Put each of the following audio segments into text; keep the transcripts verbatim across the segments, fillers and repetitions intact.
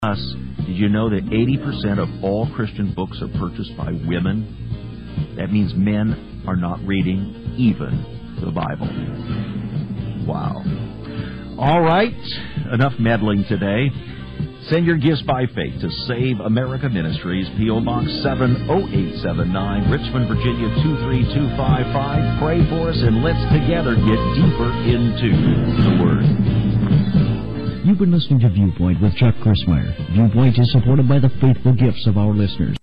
Us, did you know that eighty percent of all Christian books are purchased by women? That means men are not reading even the Bible. Wow. All right, enough meddling today. Send your gifts by faith to Save America Ministries, P O. Box seven oh eight seven nine, Richmond, Virginia two three two five five. Pray for us, and let's together get deeper into the Word. You've been listening to Viewpoint with Chuck Crismier. Viewpoint is supported by the faithful gifts of our listeners.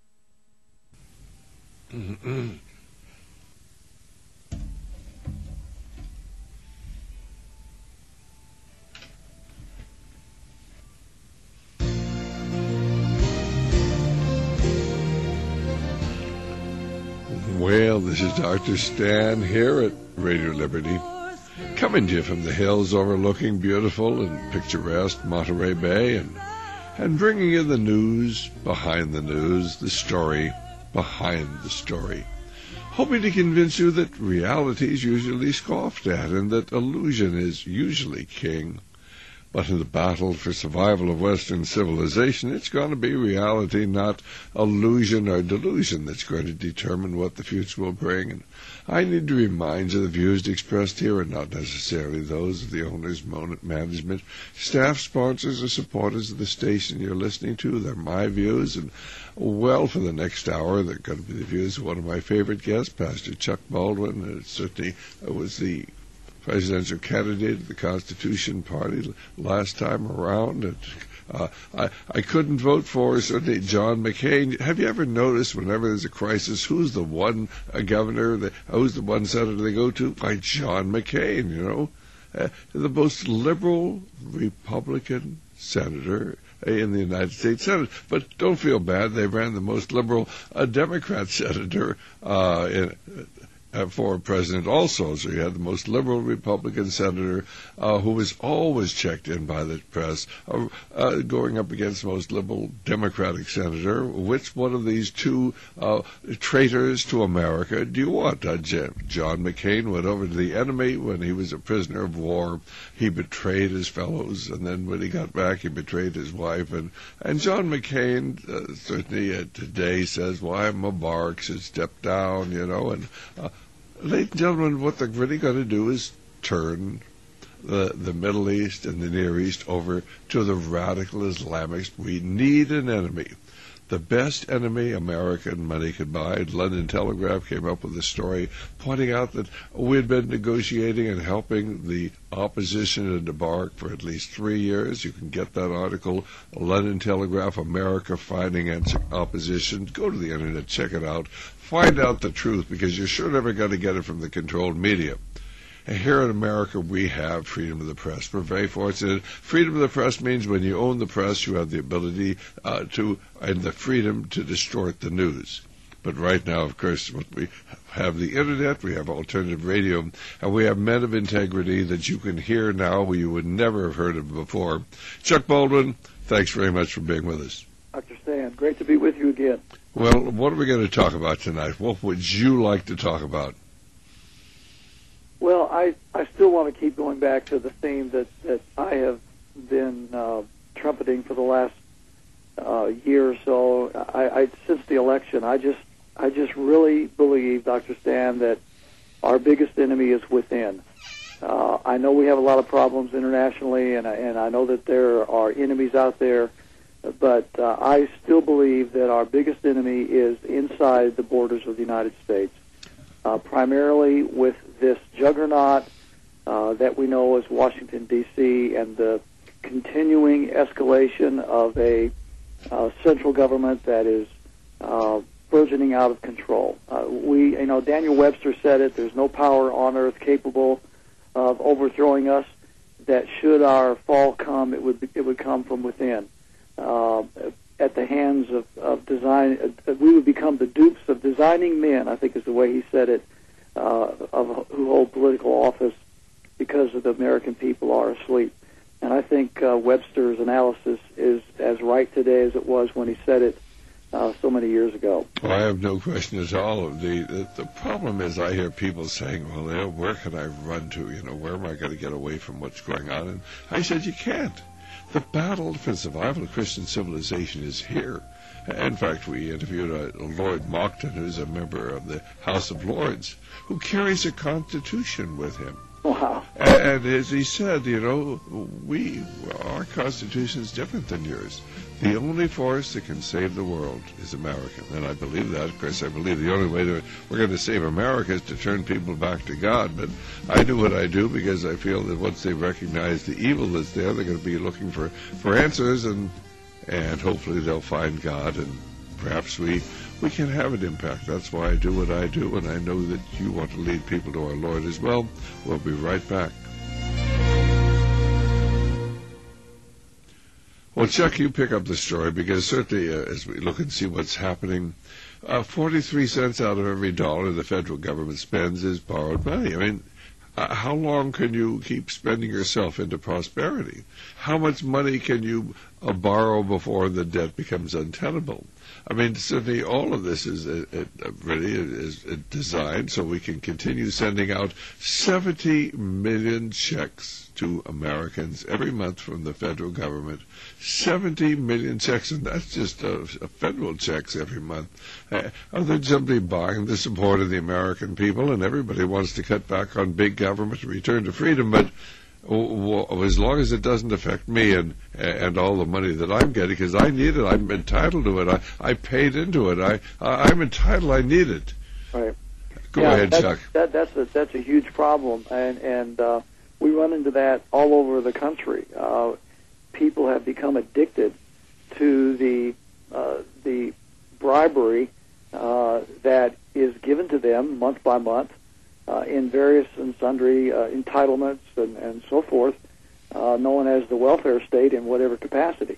Well, this is Doctor Stan here at Radio Liberty, coming to you from the hills overlooking beautiful and picturesque Monterey Bay, and and bringing you the news behind the news, the story behind the story, hoping to convince you that reality is usually scoffed at and that illusion is usually king. But in the battle for survival of Western civilization, it's going to be reality, not illusion or delusion, that's going to determine what the future will bring. And I need to remind you the views expressed here are not necessarily those of the owners, management, staff, sponsors, or supporters of the station you're listening to. They're my views, and well, for the next hour, they're going to be the views of one of my favorite guests, Pastor Chuck Baldwin. And it certainly was the presidential candidate of the Constitution Party last time around. And, uh, I, I couldn't vote for certainly John McCain. Have you ever noticed whenever there's a crisis, who's the one uh, governor, the, who's the one senator they go to? By John McCain, you know. Uh, the most liberal Republican senator in the United States Senate. But don't feel bad. They ran the most liberal uh, Democrat senator uh, in Uh, for president also. So you had the most liberal Republican senator uh, who was always checked in by the press, uh, uh, going up against the most liberal Democratic senator. Which one of these two uh, traitors to America do you want? Uh, John McCain went over to the enemy when he was a prisoner of war. He betrayed his fellows, and then when he got back, he betrayed his wife. And, and John McCain uh, certainly uh, today says, why Mubarak should step down, you know, and uh, ladies and gentlemen, what they're really going to do is turn the the Middle East and the Near East over to the radical Islamists. We need an enemy. The best enemy American money could buy. London Telegraph came up with a story pointing out that we had been negotiating and helping the opposition to debark for at least three years. You can get that article, London Telegraph, America Fighting Opposition. Go to the internet, check it out. Find out the truth, because you're sure never going to get it from the controlled media. And here in America, we have freedom of the press. We're very fortunate. Freedom of the press means when you own the press, you have the ability uh, to, and the freedom to distort the news. But right now, of course, what we have the internet, we have alternative radio, and we have men of integrity that you can hear now who you would never have heard of before. Chuck Baldwin, thanks very much for being with us. Doctor Stan, great to be with you again. Well, what are we going to talk about tonight? What would you like to talk about? Well, I, I still want to keep going back to the theme that, that I have been uh, trumpeting for the last uh, year or so. I, I since the election, I just I just really believe, Doctor Stan, that our biggest enemy is within. Uh, I know we have a lot of problems internationally, and I, and I know that there are enemies out there, but uh, I still believe that our biggest enemy is inside the borders of the United States, uh, primarily with this juggernaut uh, that we know as Washington, D C, and the continuing escalation of a uh, central government that is uh, burgeoning out of control. Uh, we, you know, Daniel Webster said it, there's no power on earth capable of overthrowing us, that should our fall come, it would, be, it would come from within. Uh, at the hands of, of design, uh, we would become the dupes of designing men, I think is the way he said it, uh, of who hold political office because of the American people are asleep. And I think uh, Webster's analysis is as right today as it was when he said it uh, so many years ago. Well, I have no question at all. The, the the problem is I hear people saying, well, where can I run to? You know, where am I going to get away from what's going on? And I said, you can't. the battle for the survival of Christian civilization is here. In fact, we interviewed uh, Lord Monckton, who's a member of the House of Lords, who carries a constitution with him. Wow. And, and as he said, you know, we, our constitution is different than yours. The only force that can save the world is American. And I believe that. Of course, I believe the only way that we're going to save America is to turn people back to God. But I do what I do because I feel that once they recognize the evil that's there, they're going to be looking for, for answers, and and hopefully they'll find God, and perhaps we, we can have an impact. That's why I do what I do, and I know that you want to lead people to our Lord as well. We'll be right back. Well, Chuck, you pick up the story, because certainly uh, as we look and see what's happening, uh, forty-three cents out of every dollar the federal government spends is borrowed money. I mean, uh, how long can you keep spending yourself into prosperity? How much money can you uh, borrow before the debt becomes untenable? I mean, certainly all of this is uh, uh, really is uh, designed so we can continue sending out seventy million checks to Americans every month from the federal government. seventy million checks, and that's just uh, federal checks every month. Uh, they're simply buying the support of the American people, and everybody wants to cut back on big government and return to freedom, but oh, as long as it doesn't affect me and and all the money that I'm getting, because I need it, I'm entitled to it, I, I paid into it, I, I'm entitled, I need it. Right. Go yeah, ahead, that's, Chuck. That, that's, a, that's a huge problem, and, and uh, we run into that all over the country. Uh, people have become addicted to the uh, the bribery uh, that is given to them month by month uh, in various and sundry uh, entitlements and, and so forth, uh, known as the welfare state in whatever capacity.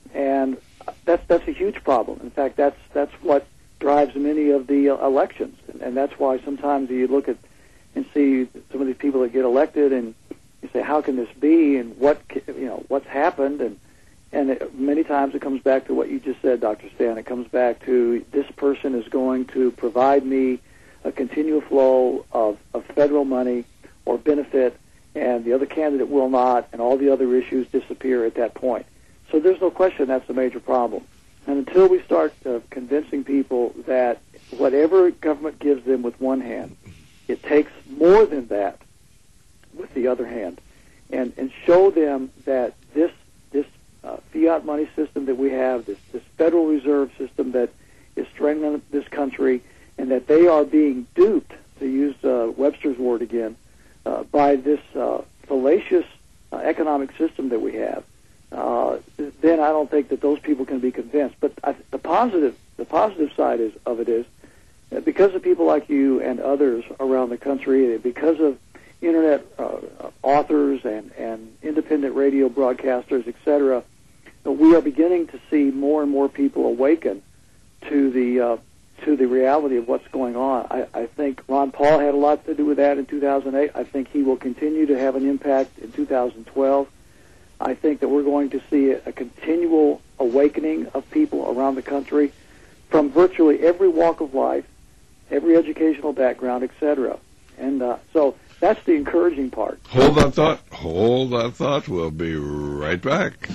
And that's that's a huge problem. In fact, that's that's what drives many of the uh, elections, and, and that's why sometimes you look at and see some of these people that get elected, and you say, how can this be, and what you know what's happened, and and it, many times it comes back to what you just said, Doctor Stan. It comes back to this person is going to provide me a continual flow of, of federal money or benefit, and the other candidate will not, and all the other issues disappear at that point. So there's no question that's a major problem. And until we start uh, convincing people that whatever government gives them with one hand, it takes more than that with the other hand, and, and show them that this this uh, fiat money system that we have, this, this Federal Reserve system that is strangling this country, and that they are being duped, to use uh, Webster's word again, uh, by this uh, fallacious uh, economic system that we have, uh, then I don't think that those people can be convinced. But I, the positive the positive side is of it is that because of people like you and others around the country, because of Internet uh, authors and, and independent radio broadcasters, et cetera, we are beginning to see more and more people awaken to the uh, to the reality of what's going on. I, I think Ron Paul had a lot to do with that in two thousand eight. I think he will continue to have an impact in two thousand twelve. I think that we're going to see a, a continual awakening of people around the country from virtually every walk of life, every educational background, et cetera. And uh, so that's the encouraging part. Hold that thought. Hold that thought. We'll be right back.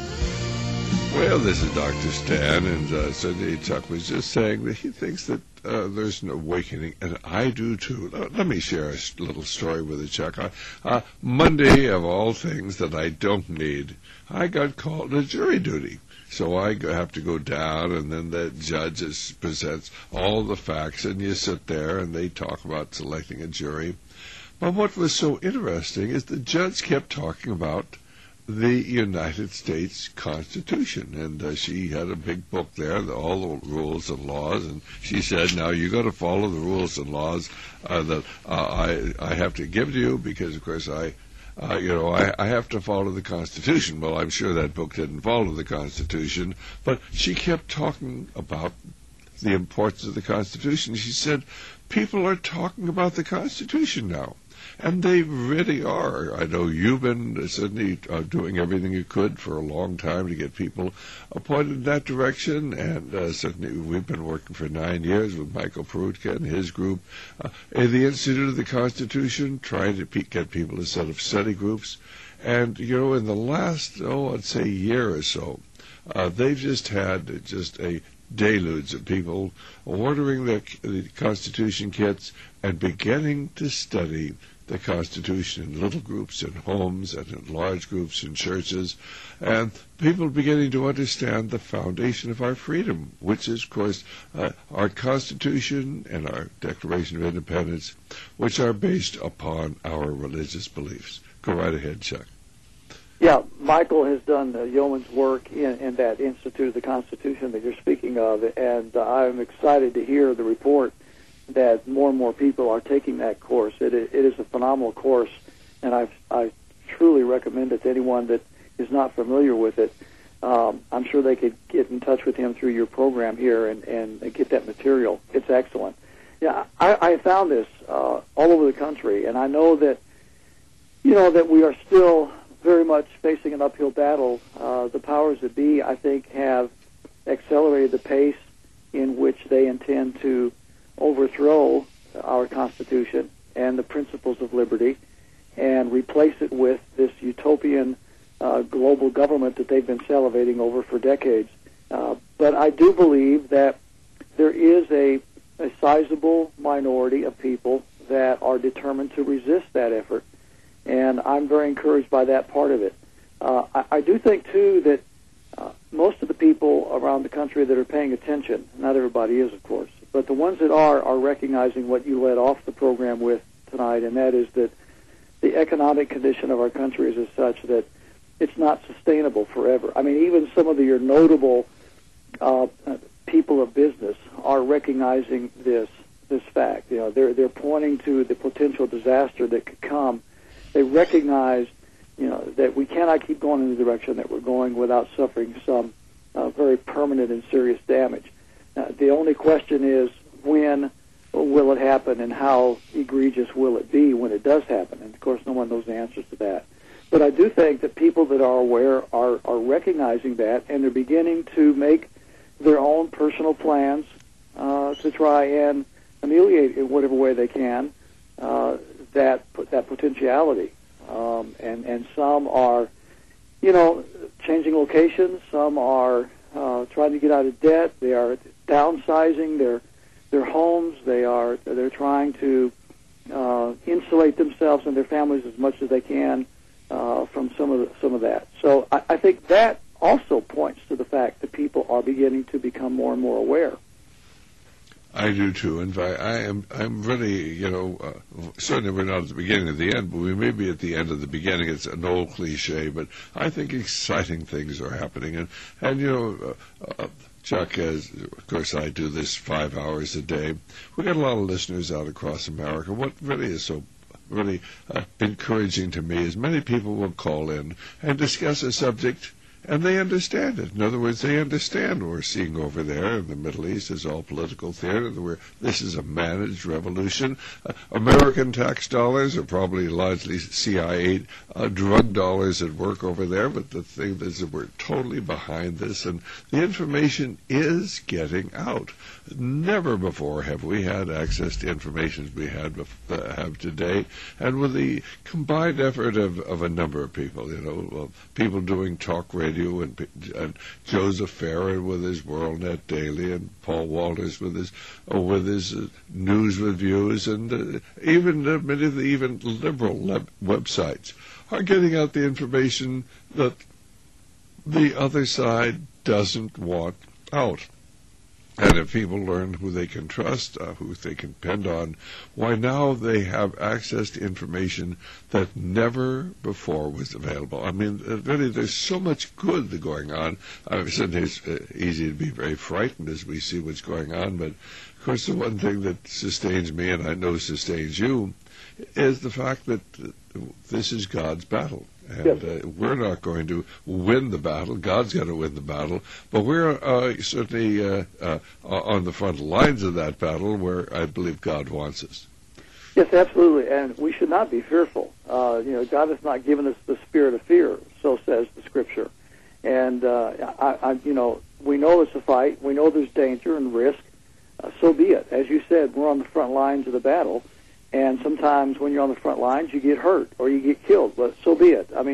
Well, this is Doctor Stan, and uh, Cindy Chuck was just saying that he thinks that uh, there's an awakening, and I do too. Let, let me share a little story with you, Chuck. I, uh, Monday, of all things that I don't need, I got called to jury duty. So I have to go down, and then the judge is, presents all the facts, and you sit there, and they talk about selecting a jury. But what was so interesting is the judge kept talking about the United States Constitution, and uh, she had a big book there, the, all the rules and laws, and she said, now you got to follow the rules and laws uh, that uh, I I have to give to you, because, of course, I... Uh, you know, I, I have to follow the Constitution. Well, I'm sure that book didn't follow the Constitution, but she kept talking about the importance of the Constitution. She said, people are talking about the Constitution now, and they really are. I know you've been, Sydney, uh, doing everything you could for a long time to get people pointed in that direction, and uh, certainly we've been working for nine years with Michael Perutka and his group uh, in the Institute of the Constitution, trying to pe- get people to set up study groups. And, you know, in the last, oh, I'd say year or so, uh, they've just had just a deluge of people ordering the, the Constitution kits and beginning to study the Constitution in little groups in homes and in large groups in churches, and people beginning to understand the foundation of our freedom, which is, of course, uh, our Constitution and our Declaration of Independence, which are based upon our religious beliefs. Go right ahead, Chuck. Yeah, Michael has done uh, yeoman's work in, in that Institute of the Constitution that you're speaking of, and uh, I'm excited to hear the report that more and more people are taking that course. It, it is a phenomenal course, and I I truly recommend it to anyone that is not familiar with it. Um, I'm sure they could get in touch with him through your program here and, and get that material. It's excellent. Yeah, I, I found this uh, all over the country, and I know that, you know, that we are still very much facing an uphill battle. Uh, the powers that be, I think, have accelerated the pace in which they intend to overthrow our Constitution and the principles of liberty and replace it with this utopian uh, global government that they've been salivating over for decades. Uh, but I do believe that there is a, a sizable minority of people that are determined to resist that effort, and I'm very encouraged by that part of it. Uh, I, I do think, too, that uh, most of the people around the country that are paying attention, not everybody is, of course, but the ones that are are recognizing what you led off the program with tonight, and that is that the economic condition of our country is as such that it's not sustainable forever. I mean, even some of the, your notable uh, people of business are recognizing this this fact. You know, they're they're pointing to the potential disaster that could come. They recognize, you know, that we cannot keep going in the direction that we're going without suffering some uh, very permanent and serious damage. Uh, the only question is when will it happen and how egregious will it be when it does happen? And, of course, no one knows the answers to that. But I do think that people that are aware are, are recognizing that, and they're beginning to make their own personal plans uh, to try and ameliorate in whatever way they can uh, that that potentiality. Um, and, and some are, you know, changing locations. Some are uh, trying to get out of debt. They are downsizing their their homes. They are they're trying to uh, insulate themselves and their families as much as they can uh, from some of the, some of that. So I, I think that also points to the fact that people are beginning to become more and more aware. I do too. In fact, I am. I'm really, you know, uh, certainly we're not at the beginning of the end, but we may be at the end of the beginning. It's an old cliche, but I think exciting things are happening. And and you know, uh, uh, Chuck, as of course I do this five hours a day. We got a lot of listeners out across America. What really is so really uh, encouraging to me is many people will call in and discuss a subject, and they understand it. In other words, they understand what we're seeing over there in the Middle East is all political theater. Where this is a managed revolution. Uh, American tax dollars are probably largely C I A uh, drug dollars at work over there. But the thing is that we're totally behind this, and the information is getting out. Never before have we had access to information as we had bef- uh, have today, and with the combined effort of, of a number of people, you know, uh, people doing talk radio, and, and Joseph Farron with his WorldNet Daily, and Paul Walters with his uh, with his uh, News with Views, and uh, even uh, many of the even liberal leb- websites are getting out the information that the other side doesn't want out. And if people learn who they can trust, uh, who they can depend on, why now they have access to information that never before was available. I mean, uh, really, there's so much good going on. Uh, certainly it's uh, easy to be very frightened as we see what's going on, but of course the one thing that sustains me, and I know sustains you, is the fact that uh, this is God's battle. And uh, we're not going to win the battle. God's going to win the battle. But we're uh, certainly uh, uh, on the front lines of that battle where I believe God wants us. Yes, absolutely. And we should not be fearful. Uh, you know, God has not given us the spirit of fear, so says the Scripture. And, uh, I, I, you know, we know it's a fight. We know there's danger and risk. Uh, so be it. As you said, we're on the front lines of the battle. And sometimes when you're on the front lines, you get hurt or you get killed. But so be it. I mean,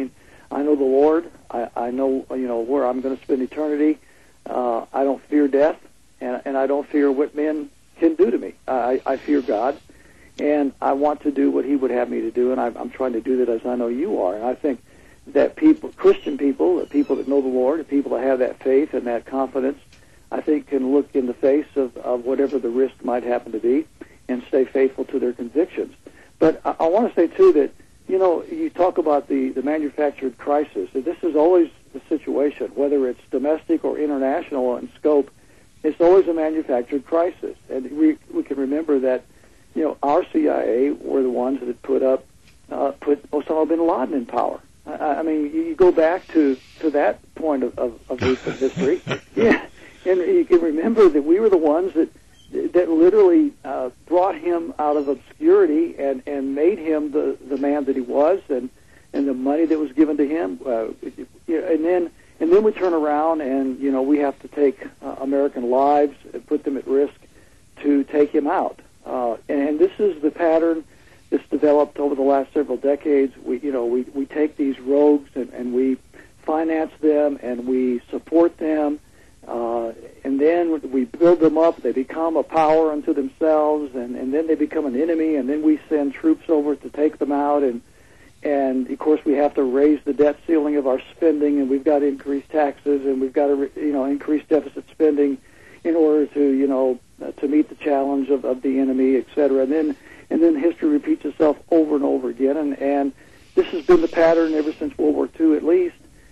I know the Lord. I, I know, you know, where I'm going to spend eternity. Uh, I don't fear death, and, and I don't fear what men can do to me. I, I fear God, and I want to do what He would have me to do, and I, I'm trying to do that as I know you are. And I think that people, Christian people, the people that know the Lord, the people that have that faith and that confidence, I think can look in the face of, of whatever the risk might happen to be and stay faithful to their convictions. But I, I want to say, too, that, you know, you talk about the, the manufactured crisis. This is always the situation, whether it's domestic or international in scope. It's always a manufactured crisis. And we, we can remember that, you know, our C I A were the ones that had put up, uh, put Osama bin Laden in power. I, I mean, you go back to, to that point of, of, of recent history. Yeah. And you can remember that we were the ones that that literally uh, brought him out of obscurity and, and made him the, the man that he was, and, and the money that was given to him. Uh, and then and then we turn around and, you know, we have to take uh, American lives and put them at risk to take him out. Uh, and this is the pattern that's developed over the last several decades. We, you know, we, we take these rogues and, and we finance them and we support them. Uh, and then we build them up. They become a power unto themselves, and, and then they become an enemy, and then we send troops over to take them out. And, and of course, we have to raise the debt ceiling of our spending, and we've got to increase taxes, and we've got to, you know, increase deficit spending in order to, you know, uh, to meet the challenge of, of the enemy, et cetera. And then, and then history repeats itself over and over again. And, and this has been the pattern ever since World War Two, at least.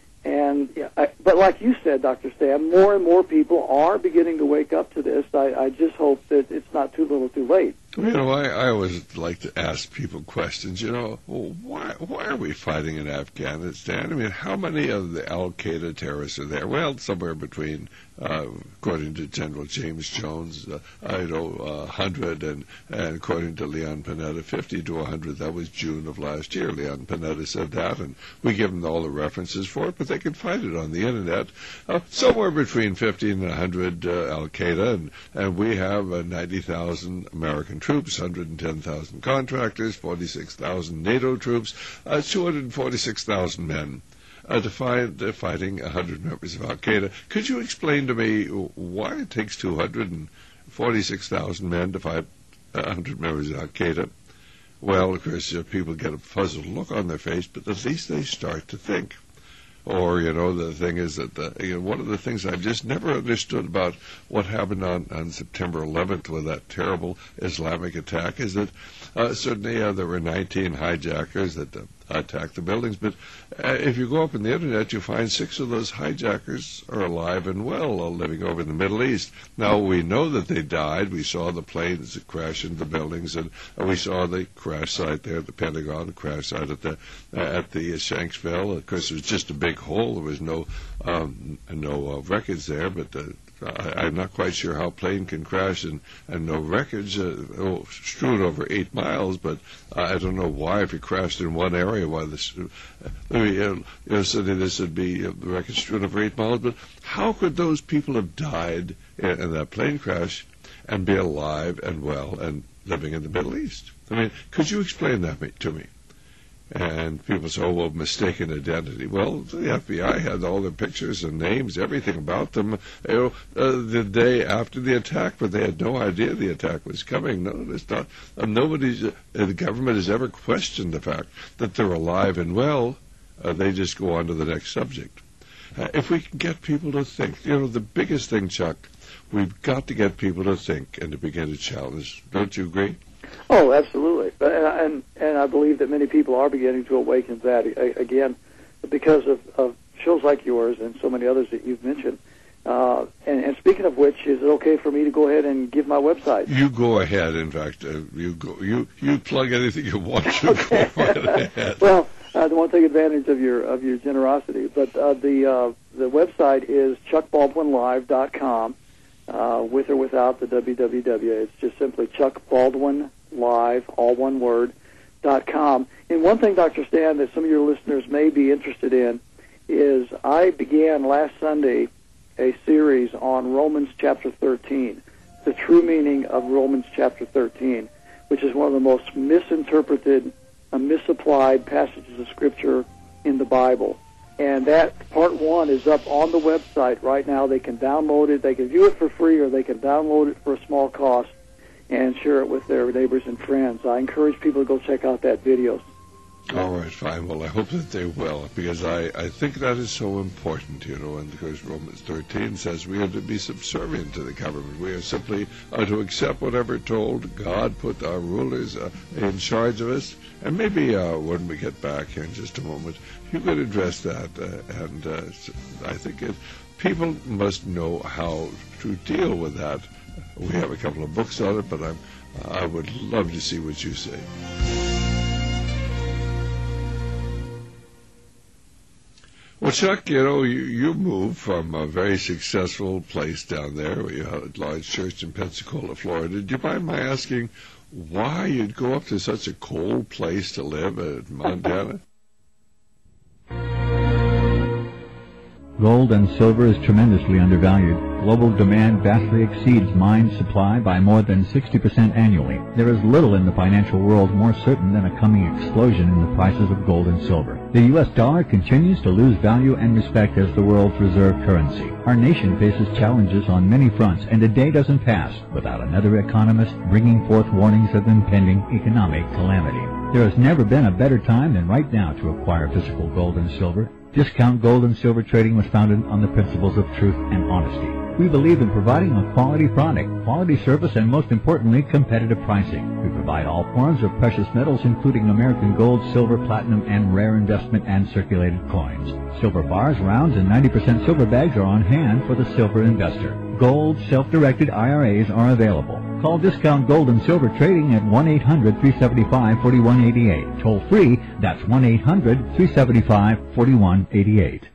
And yeah, I, but like you said, Doctor Stan, more and more people are beginning to wake up to this. I, I just hope that it's not too little too late. You know, I, I always like to ask people questions. You know, well, why why are we fighting in Afghanistan? I mean, how many of the Al-Qaeda terrorists are there? Well, somewhere between, uh, according to General James Jones, uh, I know, uh, one hundred, and, and according to Leon Panetta, fifty to one hundred. That was June of last year. Leon Panetta said that, and we give them all the references for it, but they can find it on the Internet. Uh, somewhere between fifty and one hundred uh, Al-Qaeda, and, and we have uh, ninety thousand American troops, one hundred ten thousand contractors, forty-six thousand NATO troops, uh, two hundred forty-six thousand men uh, to find, uh, fighting one hundred members of Al-Qaeda. Could you explain to me why it takes two hundred forty-six thousand men to fight one hundred members of Al-Qaeda? Well, of course, uh, people get a puzzled look on their face, but at least they start to think. Or, you know, the thing is that the, you know, one of the things I've just never understood about what happened on, on September eleventh with that terrible Islamic attack is that uh, certainly uh, there were nineteen hijackers that uh, attacked the buildings, but uh, if you go up on the Internet, you find six of those hijackers are alive and well, uh, living over in the Middle East. Now, we know that they died. We saw the planes that crashed into the buildings, and uh, we saw the crash site there at the Pentagon, the crash site at the uh, at the uh, Shanksville. Of course, it was just a big hole. There was no um, no uh, wreckage there, but uh, I, I'm not quite sure how a plane can crash and, and no wreckage, uh, oh, strewn over eight miles, but uh, I don't know why, if it crashed in one area, why this, uh, I mean, uh, you know, suddenly this would be uh, the wreckage strewn over eight miles, but how could those people have died in, in that plane crash and be alive and well and living in the Middle East? I mean, could you explain that me, to me? And people say, oh, well, mistaken identity. Well, the F B I had all their pictures and names, everything about them, you know, uh, the day after the attack, but they had no idea the attack was coming. No, it's not. Uh, nobody's, uh, the government has ever questioned the fact that they're alive and well. Uh, they just go on to the next subject. Uh, if we can get people to think, you know, the biggest thing, Chuck, we've got to get people to think and to begin to challenge. Don't you agree? Oh, absolutely. And, and and I believe that many people are beginning to awaken to that, again, because of, of shows like yours and so many others that you've mentioned. Uh, and, and speaking of which, is it okay for me to go ahead and give my website? You go ahead. In fact, uh, you go. You you plug anything you want to. Okay. Go right ahead. Well, I don't want to take advantage of your of your generosity, but uh, the uh, the website is chuck baldwin live dot com. Uh, with or without the W W W. It's just simply Chuck Baldwin Live, all one word, dot com. And one thing, Doctor Stan, that some of your listeners may be interested in is I began last Sunday a series on Romans chapter thirteen, the true meaning of Romans chapter thirteen, which is one of the most misinterpreted and misapplied passages of Scripture in the Bible. And that part one is up on the website right now. They can download it. They can view it for free, or they can download it for a small cost and share it with their neighbors and friends. I encourage people to go check out that video. All right, fine. Well, I hope that they will, because I, I think that is so important, you know, and because Romans thirteen says we are to be subservient to the government. We are simply uh, to accept whatever told. God put our rulers uh, in charge of us. And maybe uh, when we get back in just a moment, you could address that. Uh, and uh, I think it, people must know how to deal with that. We have a couple of books on it, but I'm, uh, I would love to see what you say. Well, Chuck, you know, you, you moved from a very successful place down there. We had a large church in Pensacola, Florida. Do you mind my asking why you'd go up to such a cold place to live in Montana? Gold and silver is tremendously undervalued. Global demand vastly exceeds mine supply by more than sixty percent annually. There is little in the financial world more certain than a coming explosion in the prices of gold and silver. The U S dollar continues to lose value and respect as the world's reserve currency. Our nation faces challenges on many fronts, and a day doesn't pass without another economist bringing forth warnings of impending economic calamity. There has never been a better time than right now to acquire physical gold and silver. Discount Gold and Silver Trading was founded on the principles of truth and honesty. We believe in providing a quality product, quality service, and most importantly, competitive pricing. We provide all forms of precious metals, including American gold, silver, platinum, and rare investment and circulated coins. Silver bars, rounds, and ninety percent silver bags are on hand for the silver investor. Gold self-directed I R As are available. Call Discount Gold and Silver Trading at one eight hundred, three seven five, four one eight eight. Toll free, that's one eight hundred, three seven five, four one eight eight.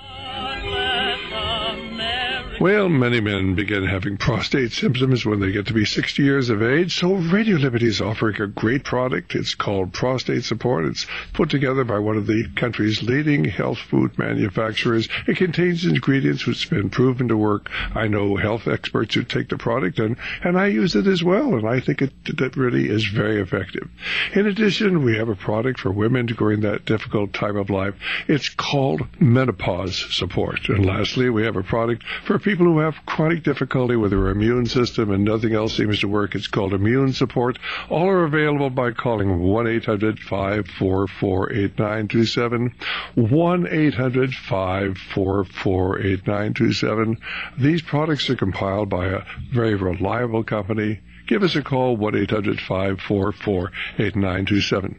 Well, many men begin having prostate symptoms when they get to be sixty years of age, so Radio Liberty is offering a great product. It's called Prostate Support. It's put together by one of the country's leading health food manufacturers. It contains ingredients which have been proven to work. I know health experts who take the product, and, and I use it as well, and I think it, it really is very effective. In addition, we have a product for women during that difficult time of life. It's called Menopause Support. And lastly, we have a product for people People who have chronic difficulty with their immune system and nothing else seems to work. It's called Immune Support. All are available by calling one eight hundred, five four four, eight nine two seven, one eight hundred, five four four, eight nine two seven. These products are compiled by a very reliable company. Give us a call, one eight hundred, five four four, eight nine two seven.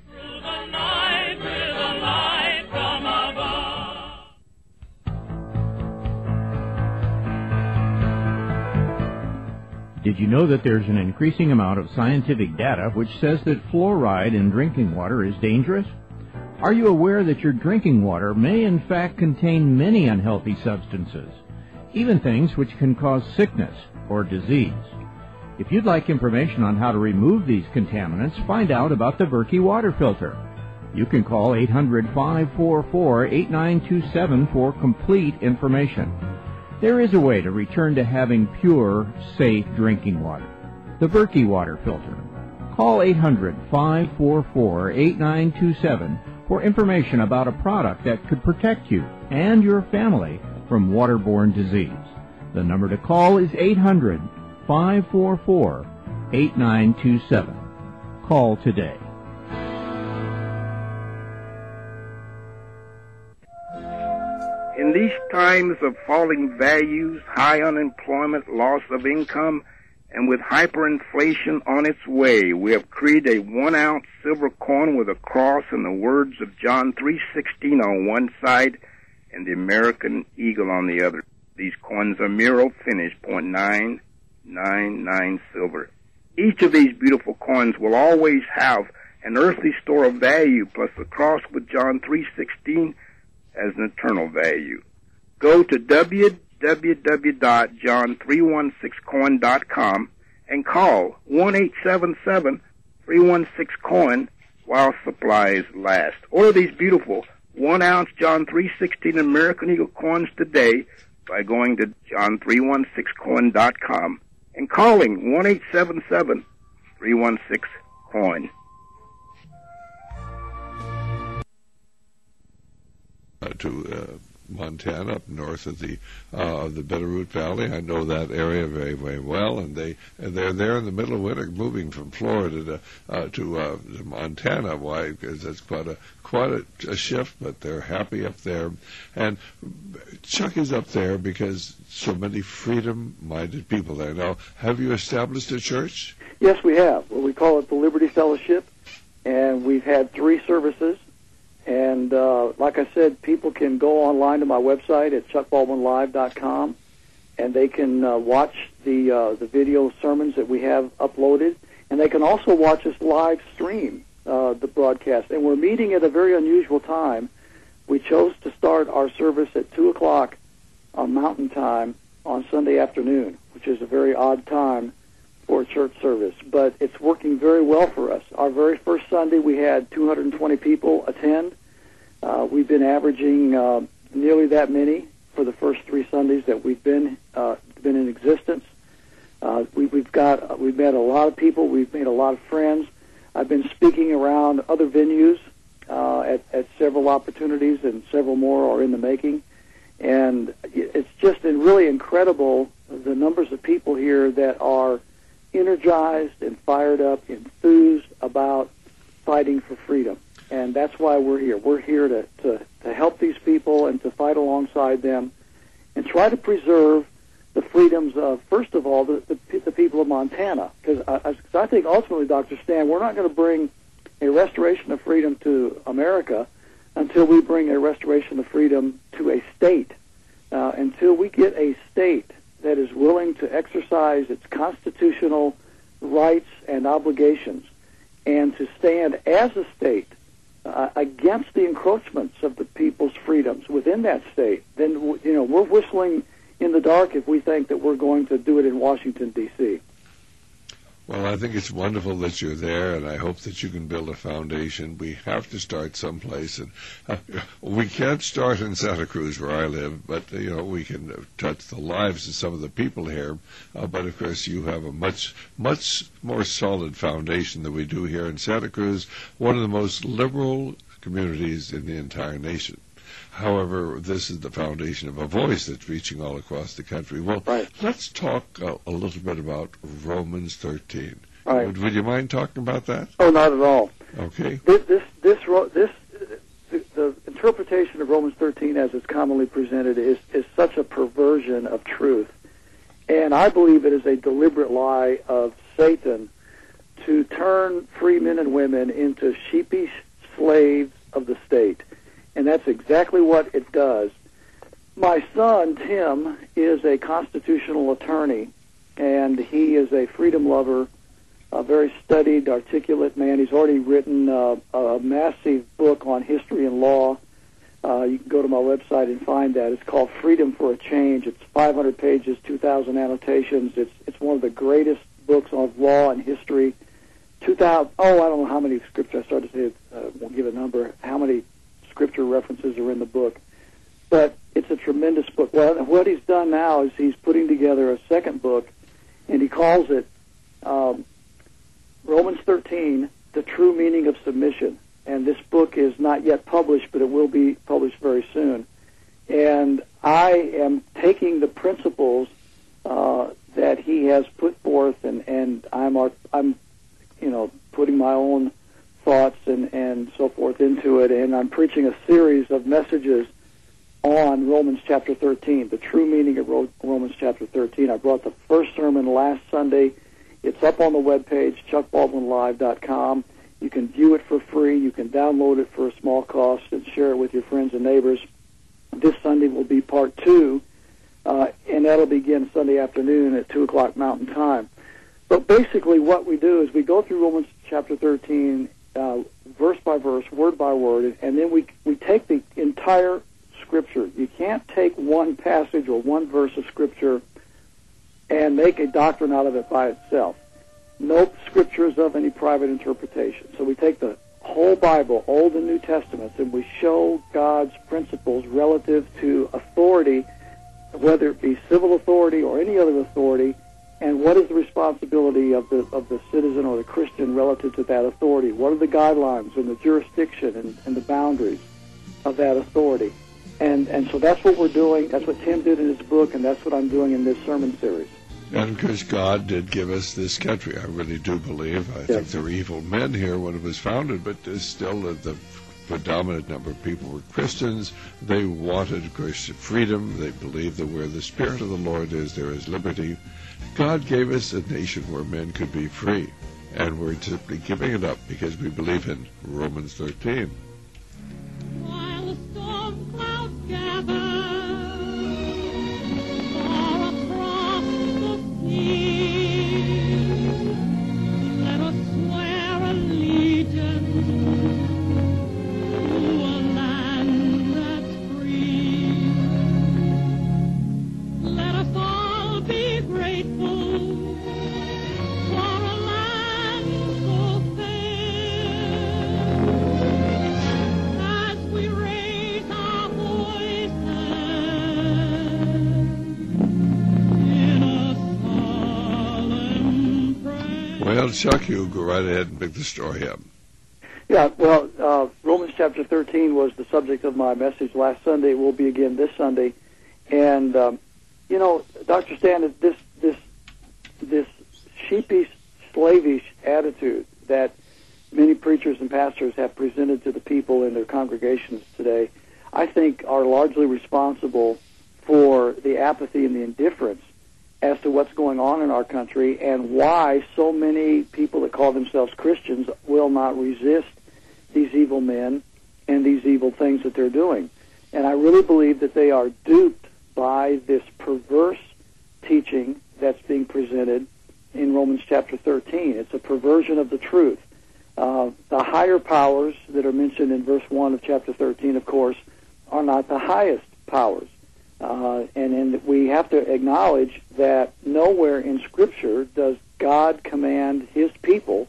Did you know that there's an increasing amount of scientific data which says that fluoride in drinking water is dangerous? Are you aware that your drinking water may in fact contain many unhealthy substances, even things which can cause sickness or disease? If you'd like information on how to remove these contaminants, find out about the Berkey water filter. You can call eight hundred, five four four, eight nine two seven for complete information. There is a way to return to having pure, safe drinking water. The Berkey water filter. Call eight hundred, five four four, eight nine two seven for information about a product that could protect you and your family from waterborne disease. The number to call is eight hundred, five four four, eight nine two seven. Call today. In these times of falling values, high unemployment, loss of income, and with hyperinflation on its way, we have created a one-ounce silver coin with a cross and the words of John three sixteen on one side and the American eagle on the other. These coins are Miro finished, point nine nine nine silver. Each of these beautiful coins will always have an earthly store of value plus the cross with John three sixteen as an eternal value. Go to w w w dot john three one six coin dot com and call one eight seven seven, three one six coin while supplies last. Order these beautiful one-ounce John three sixteen American Eagle coins today by going to john three one six coin dot com and calling one eight seven seven, three one six coin. to uh, Montana, up north of the uh, of the Bitterroot Valley. I know that area very, very well, and they and they're there in the middle of winter, moving from Florida to uh, to, uh, to Montana. Why? Because it's quite a quite a, a shift, but they're happy up there. And Chuck is up there because so many freedom-minded people there. Now, have you established a church? Yes, we have. Well, we call it the Liberty Fellowship, and we've had three services. And uh, like I said, people can go online to my website at chuck baldwin live dot com, and they can uh, watch the uh, the video sermons that we have uploaded, and they can also watch us live stream uh, the broadcast. And we're meeting at a very unusual time. We chose to start our service at two o'clock on Mountain Time on Sunday afternoon, which is a very odd time for a church service, but it's working very well for us. Our very first Sunday, we had two hundred twenty people attend. Uh, we've been averaging uh, nearly that many for the first three Sundays that we've been uh, been in existence. Uh, we, we've got uh, we've met a lot of people. We've made a lot of friends. I've been speaking around other venues uh, at, at several opportunities, and several more are in the making. And it's just been really incredible, the numbers of people here that are energized and fired up, enthused about fighting for freedom. And that's why we're here. We're here to, to, to help these people and to fight alongside them and try to preserve the freedoms of, first of all, the, the, the people of Montana. Because I, I think ultimately, Doctor Stan, we're not going to bring a restoration of freedom to America until we bring a restoration of freedom to a state. Uh, until we get a state that is willing to exercise its constitutional rights and obligations and to stand as a state uh, against the encroachments of the people's freedoms within that state, then, you know, we're whistling in the dark if we think that we're going to do it in Washington, D C Well, I think it's wonderful that you're there, and I hope that you can build a foundation. We have to start someplace, and uh, we can't start in Santa Cruz, where I live, but, you know, we can uh, touch the lives of some of the people here. Uh, but, of course, you have a much, much more solid foundation than we do here in Santa Cruz, one of the most liberal communities in the entire nation. However, this is the foundation of a voice that's reaching all across the country. Well, right. Let's talk uh, a little bit about Romans thirteen. Right. Would, would you mind talking about that? Oh, not at all. Okay. This, this, this, this the, the interpretation of Romans thirteen, as it's commonly presented, is is such a perversion of truth, and I believe it is a deliberate lie of Satan to turn free men and women into sheepish slaves of the state. And that's exactly what it does. My son, Tim, is a constitutional attorney, and he is a freedom lover, a very studied, articulate man. He's already written uh, a massive book on history and law. Uh, you can go to my website and find that. It's called Freedom for a Change. It's five hundred pages, two thousand annotations. It's it's one of the greatest books on law and history. two thousand, oh, I don't know how many scriptures. I started to say, uh, won't give a number, how many scripture references are in the book, but it's a tremendous book. Well, what he's done now is he's putting together a second book, and he calls it um, Romans thirteen, The True Meaning of Submission. And this book is not yet published, but it will be published very soon. And I am taking the principles uh, that he has put forth, and, and I'm, I'm, you know, putting my own thoughts and, and so forth into it, and I'm preaching a series of messages on Romans chapter thirteen, the true meaning of Romans chapter thirteen. I brought the first sermon last Sunday. It's up on the webpage, chuck baldwin live dot com. You can view it for free. You can download it for a small cost and share it with your friends and neighbors. This Sunday will be part two, uh, and that'll begin Sunday afternoon at two o'clock Mountain Time. But basically what we do is we go through Romans chapter thirteen, Uh, verse by verse, word by word, and then we we take the entire Scripture. You can't take one passage or one verse of Scripture and make a doctrine out of it by itself. No Scripture is of any private interpretation. So we take the whole Bible, Old and New Testaments, and we show God's principles relative to authority, whether it be civil authority or any other authority, and what is the responsibility of the of the citizen or the Christian relative to that authority? What are the guidelines and the jurisdiction and, and the boundaries of that authority? and, and so that's what we're doing. That's what Tim did in his book, and that's what I'm doing in this sermon series. And because God did give us this country, I really do believe. I yes. think there were evil men here when it was founded, but still the, the predominant number of people were Christians. They wanted Christian freedom. They believed that where the Spirit of the Lord is, there is liberty. God gave us a nation where men could be free, and we're simply giving it up because we believe in Romans thirteen. While the storm clouds gather let us swear allegiance to a land that's free. Let us all be grateful for a land so fair. As we raise our voices in a Well, Chuck, you go right ahead and pick the story up. Yeah, well, uh, Romans chapter thirteen was the subject of my message last Sunday. It will be again this Sunday. And, um, you know, Doctor Stan, this, this, this sheepish, slavish attitude that many preachers and pastors have presented to the people in their congregations today, I think are largely responsible for the apathy and the indifference as to what's going on in our country and why so many people that call themselves Christians will not resist these evil men and these evil things that they're doing. And I really believe that they are duped by this perverse teaching that's being presented in Romans chapter thirteen. It's a perversion of the truth. Uh, the higher powers that are mentioned in verse one of chapter thirteen, of course, are not the highest powers. Uh, and, and we have to acknowledge that nowhere in Scripture does God command His people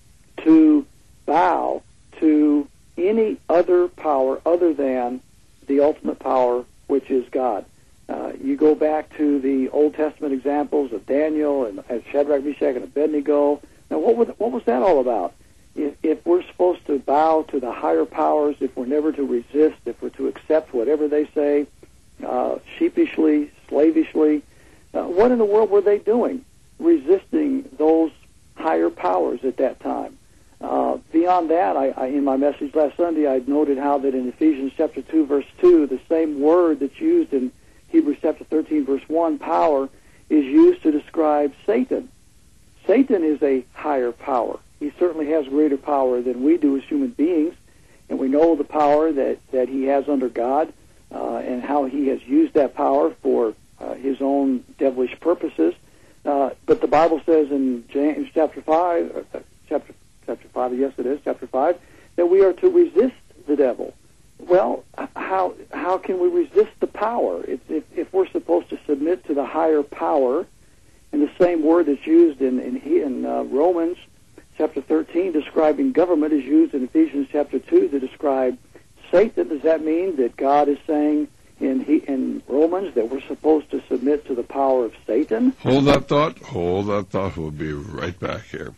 to bow to any other power other than the ultimate power, which is God. Uh, you go back to the Old Testament examples of Daniel and, and Shadrach, Meshach, and Abednego. Now, what was, what was that all about? If, if we're supposed to bow to the higher powers, if we're never to resist, if we're to accept whatever they say, Uh, sheepishly, slavishly. Uh, what in the world were they doing, resisting those higher powers at that time? Uh, beyond that, I, I, in my message last Sunday, I noted how that in Ephesians chapter two, verse two, the same word that's used in Hebrews chapter thirteen, verse one, power, is used to describe Satan. Satan is a higher power. He certainly has greater power than we do as human beings, and we know the power that, that he has under God. Uh, and how he has used that power for uh, his own devilish purposes. Uh, but the Bible says in James chapter five, uh, chapter chapter five, yes it is, chapter five, that we are to resist the devil. Well, how how can we resist the power? If, if, if we're supposed to submit to the higher power, and the same word that's used in in, in uh, Romans chapter thirteen describing government is used in Ephesians chapter two to describe Satan, does that mean that God is saying in he, in Romans that we're supposed to submit to the power of Satan? Hold that thought. Hold that thought. We'll be right back here.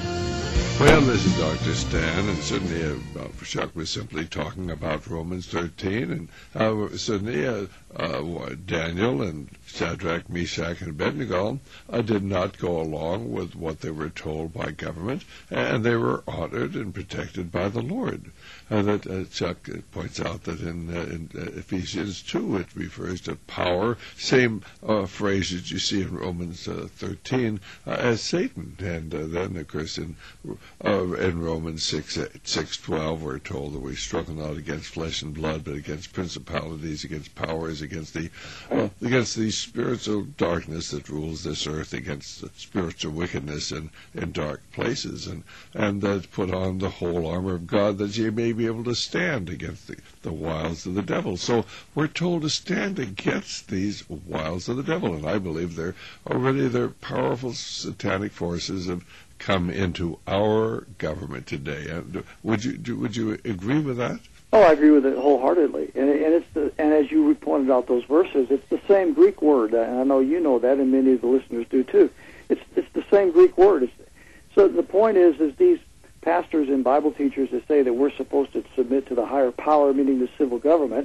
Well, this is Doctor Stan, and certainly uh, Chuck was simply talking about Romans thirteen, and uh, certainly uh, uh, Daniel and Shadrach, Meshach, and Abednego uh, did not go along with what they were told by government, and they were honored and protected by the Lord. Uh, that uh, Chuck points out that in, uh, in uh, Ephesians two it refers to power, same uh, phrase that you see in Romans uh, thirteen uh, as Satan, and uh, then of course in uh, in Romans six six twelve we're told that we struggle not against flesh and blood, but against principalities, against powers, against the uh, against the spiritual darkness that rules this earth, against the spiritual wickedness in, in dark places, and and uh, put on the whole armor of God that ye may be able to stand against the, the wiles of the devil. So we're told to stand against these wiles of the devil, and I believe they're already their powerful satanic forces have come into our government today. And would you do, would you agree with that? Oh, I agree with it wholeheartedly. And, and it's the, and as you pointed out those verses, it's the same Greek word, and I know you know that, and many of the listeners do too. It's it's the same Greek word. It's, so the point is, is these pastors and Bible teachers that say that we're supposed to submit to the higher power, meaning the civil government,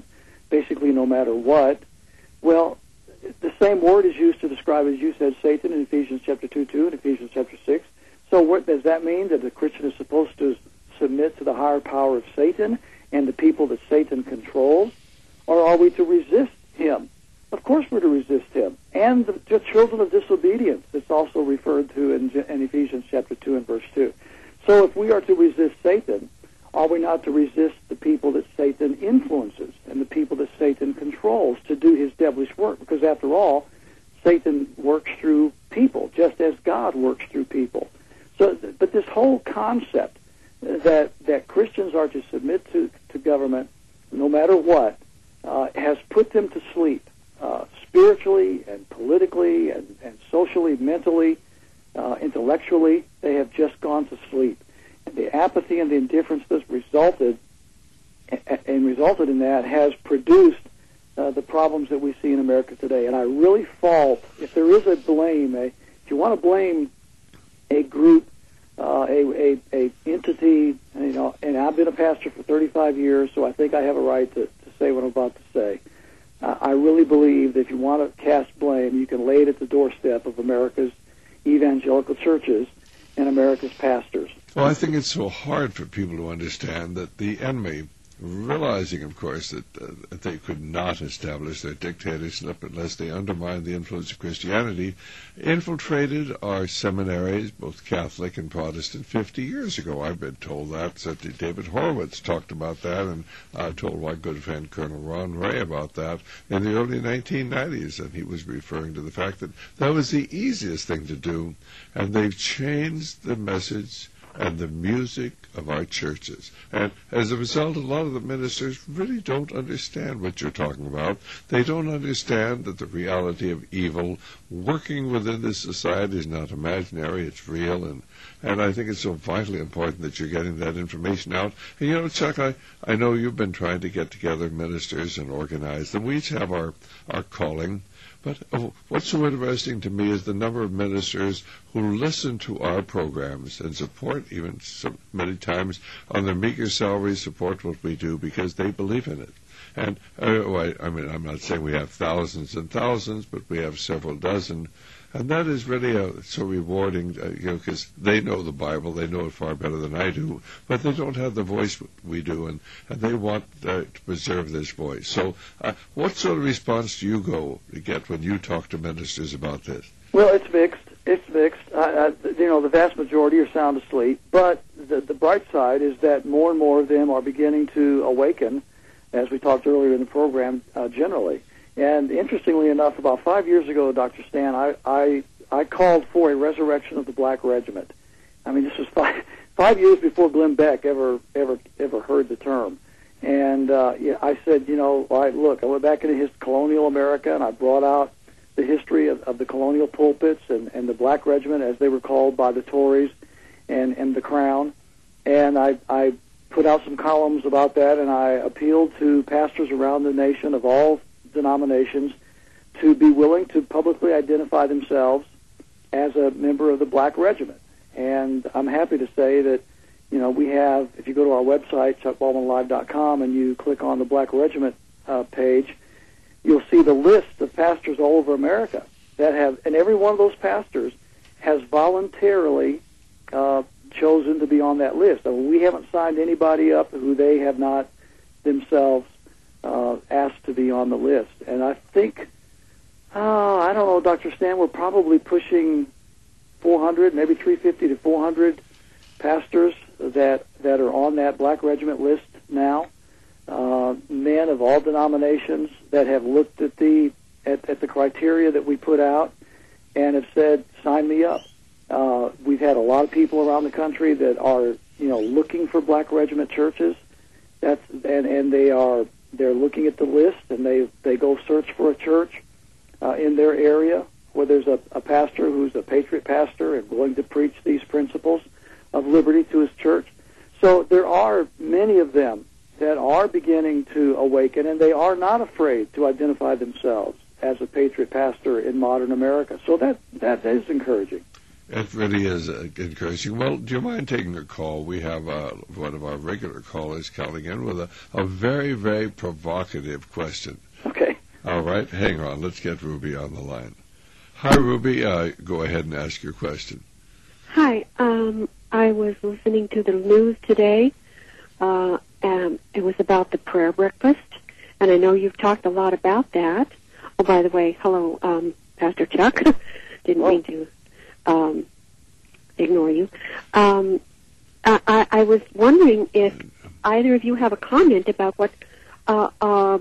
basically no matter what. Well, the same word is used to describe, as you said, Satan in Ephesians chapter two, two, and Ephesians chapter six. So what does that mean? That the Christian is supposed to submit to the higher power of Satan and the people that Satan controls? Or are we to resist him? Of course we're to resist him. And the, the children of disobedience, it's also referred to in, in Ephesians chapter two and verse two. So if we are to resist Satan, are we not to resist the people that Satan influences and the people that Satan controls to do his devilish work? Because after all, Satan works through people, just as God works through people. So, but this whole concept that that Christians are to submit to, to government no matter what uh, has put them to sleep uh, spiritually and politically and, and socially, mentally, uh, intellectually. They have just gone to sleep. And the apathy and the indifference that's resulted and resulted in that has produced uh, the problems that we see in America today. And I really fault, if there is a blame, a, if you want to blame a group, uh, a, a, a entity, you know, and I've been a pastor for thirty-five years, so I think I have a right to, to say what I'm about to say. Uh, I really believe that if you want to cast blame, you can lay it at the doorstep of America's evangelical churches and America's pastors. Well, I think it's so hard for people to understand that the enemy, realizing, of course, that, uh, that they could not establish their dictatorship unless they undermined the influence of Christianity, infiltrated our seminaries, both Catholic and Protestant, fifty years ago. I've been told that. Certainly David Horowitz talked about that, and I uh, told my good friend Colonel Ron Ray about that in the early nineteen nineties, and he was referring to the fact that that was the easiest thing to do, and they've changed the message and the music of our churches. And as a result, a lot of the ministers really don't understand what you're talking about. They don't understand that the reality of evil working within this society is not imaginary, it's real. And, and I think it's so vitally important that you're getting that information out. And you know, Chuck, I, I know you've been trying to get together ministers and organize them. We each have our, our calling. But oh, what's so interesting to me is the number of ministers who listen to our programs and support, even so many times on their meager salaries, support what we do because they believe in it. And uh, well, I, I mean, I'm not saying we have thousands and thousands, but we have several dozen. And that is really uh, so rewarding, uh, you know, because they know the Bible, they know it far better than I do, but they don't have the voice we do, and, and they want uh, to preserve this voice. So uh, what sort of response do you go to get when you talk to ministers about this? Well, it's mixed. It's mixed. I, I, you know, the vast majority are sound asleep, but the, the bright side is that more and more of them are beginning to awaken, as we talked earlier in the program, uh, generally. And interestingly enough, about five years ago, Doctor Stan, I, I I called for a resurrection of the Black Regiment. I mean, this was five five years before Glenn Beck ever ever ever heard the term. And uh, yeah, I said, you know, all right, look, I went back into his colonial America, and I brought out the history of, of the colonial pulpits and, and the Black Regiment, as they were called by the Tories and, and the Crown. And I I put out some columns about that, and I appealed to pastors around the nation of all denominations to be willing to publicly identify themselves as a member of the Black Regiment. And I'm happy to say that, you know, we have, if you go to our website, chuck baldwin live dot com, and you click on the Black Regiment uh, page, you'll see the list of pastors all over America that have, and every one of those pastors has voluntarily uh, chosen to be on that list. I mean, we haven't signed anybody up who they have not themselves Uh, asked to be on the list. And I think, oh, I don't know, Doctor Stan, we're probably pushing four hundred, maybe three fifty to four hundred pastors that that are on that Black Regiment list now. Uh, men of all denominations that have looked at the at, at the criteria that we put out and have said, sign me up. Uh, we've had a lot of people around the country that are, you know, looking for Black Regiment churches. That's and, and they are They're looking at the list, and they, they go search for a church uh, in their area where there's a, a pastor who's a patriot pastor and willing to preach these principles of liberty to his church. So there are many of them that are beginning to awaken, and they are not afraid to identify themselves as a patriot pastor in modern America. So that that is encouraging. It really is uh, encouraging. Well, do you mind taking a call? We have uh, one of our regular callers calling in with a, a very, very provocative question. Okay. All right, hang on. Let's get Ruby on the line. Hi, Ruby. Uh, go ahead and ask your question. Hi. Um, I was listening to the news today, uh, and it was about the prayer breakfast, and I know you've talked a lot about that. Oh, by the way, hello, um, Pastor Chuck. Didn't Oh. mean to um, ignore you. Um, I, I, I was wondering if either of you have a comment about what uh, uh,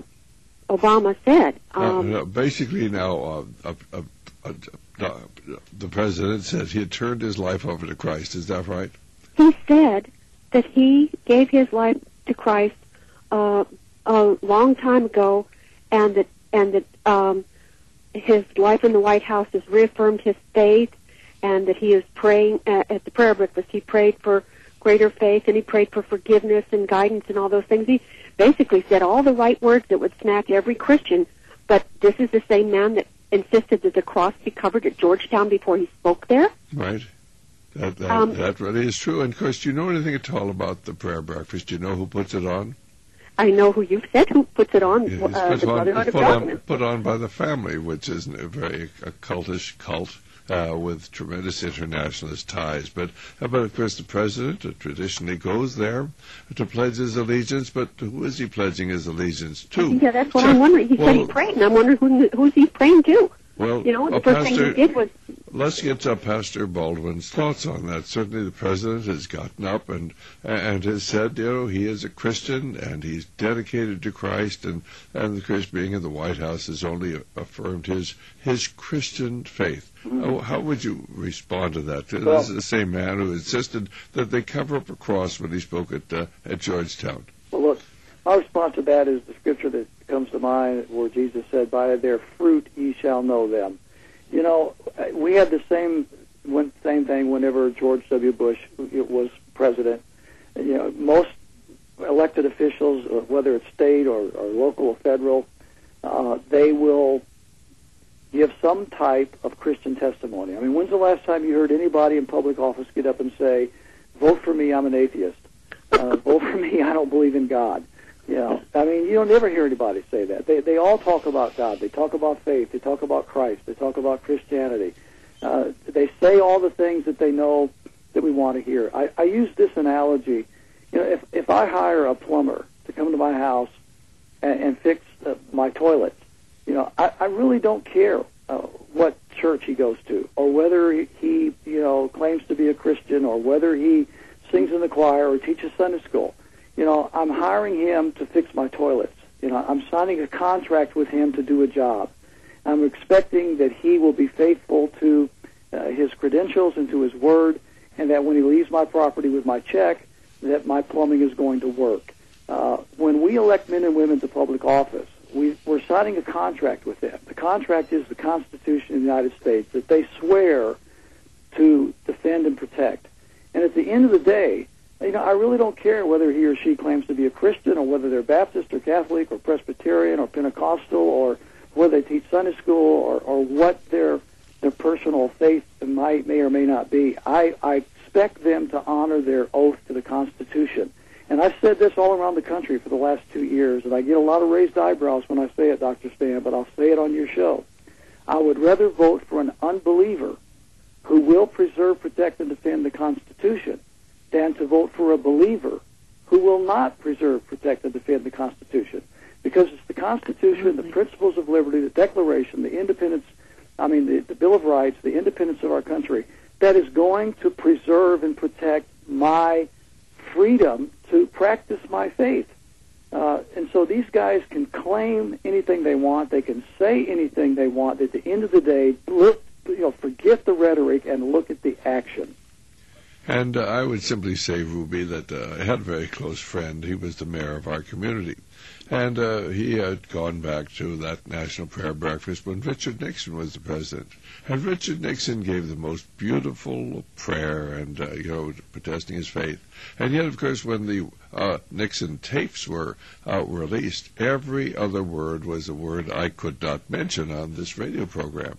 Obama said. Um, uh, uh, basically, now, uh, uh, uh, uh, uh, the president said he had turned his life over to Christ. Is that right? He said that he gave his life to Christ uh, a long time ago, and that and that um, his life in the White House has reaffirmed his faith, and that he is praying uh, at the prayer breakfast. He prayed for greater faith, and he prayed for forgiveness and guidance and all those things. He basically said all the right words that would snatch every Christian. But this is the same man that insisted that the cross be covered at Georgetown before he spoke there. Right. That that, Um, that really is true. And, of course, do you know anything at all about the prayer breakfast? Do you know who puts it on? I know who you've said who puts it on, It's uh, put, the on, Brotherhood it's of put, on, Darkness. put on by the family, which is a very a cultish cult uh, with tremendous internationalist ties. But, uh, but, of course, the president uh, traditionally goes there to pledge his allegiance. But who is he pledging his allegiance to? Yeah, that's what So- I'm wondering. He well, said he prayed, and I'm wondering who, who's he praying to. Well, You know, the uh, first Pastor, thing he did was... let's get uh, Pastor Baldwin's thoughts on that. Certainly the president has gotten up and and has said, you know, he is a Christian and he's dedicated to Christ, and, and of course being in the White House has only affirmed his his Christian faith. Mm-hmm. How, how would you respond to that? Well- This is the same man who insisted that they cover up a cross when he spoke at uh, at Georgetown. Well, look, my response to that is the scripture that comes to mind where Jesus said, by their fruit ye shall know them. You know, we had the same one, same thing whenever George W. Bush was president. You know, most elected officials, whether it's state or, or local or federal, uh, they will give some type of Christian testimony. I mean, when's the last time you heard anybody in public office get up and say, vote for me, I'm an atheist. Uh, vote for me, I don't believe in God. You know, I mean, you don't ever hear anybody say that. They they all talk about God. They talk about faith. They talk about Christ. They talk about Christianity. Uh, they say all the things that they know that we want to hear. I, I use this analogy. You know, if if I hire a plumber to come to my house and, and fix uh, my toilets, you know, I, I really don't care uh, what church he goes to, or whether he, he you know claims to be a Christian, or whether he sings in the choir or teaches Sunday school. You know, I'm hiring him to fix my toilets. You know, I'm signing a contract with him to do a job. I'm expecting that he will be faithful to uh, his credentials and to his word, and that when he leaves my property with my check, that my plumbing is going to work. Uh, when we elect men and women to public office, we, we're signing a contract with them. The contract is the Constitution of the United States that they swear to defend and protect. And at the end of the day, you know, I really don't care whether he or she claims to be a Christian, or whether they're Baptist or Catholic or Presbyterian or Pentecostal, or whether they teach Sunday school, or, or what their their personal faith might may or may not be. I, I expect them to honor their oath to the Constitution. And I've said this all around the country for the last two years, and I get a lot of raised eyebrows when I say it, Doctor Stan, but I'll say it on your show. I would rather vote for an unbeliever who will preserve, protect, and defend the Constitution than to vote for a believer who will not preserve, protect, and defend the Constitution. Because it's the Constitution, the principles of liberty, the Declaration, the independence, I mean, the, the Bill of Rights, the independence of our country, that is going to preserve and protect my freedom to practice my faith. Uh, and so these guys can claim anything they want. They can say anything they want. At the end of the day, look, you know, forget the rhetoric and look at the action. And uh, I would simply say, Ruby, that uh, I had a very close friend. He was the mayor of our community. And uh, he had gone back to that National Prayer Breakfast when Richard Nixon was the president. And Richard Nixon gave the most beautiful prayer and, uh, you know, protesting his faith. And yet, of course, when the uh, Nixon tapes were uh, released, every other word was a word I could not mention on this radio program.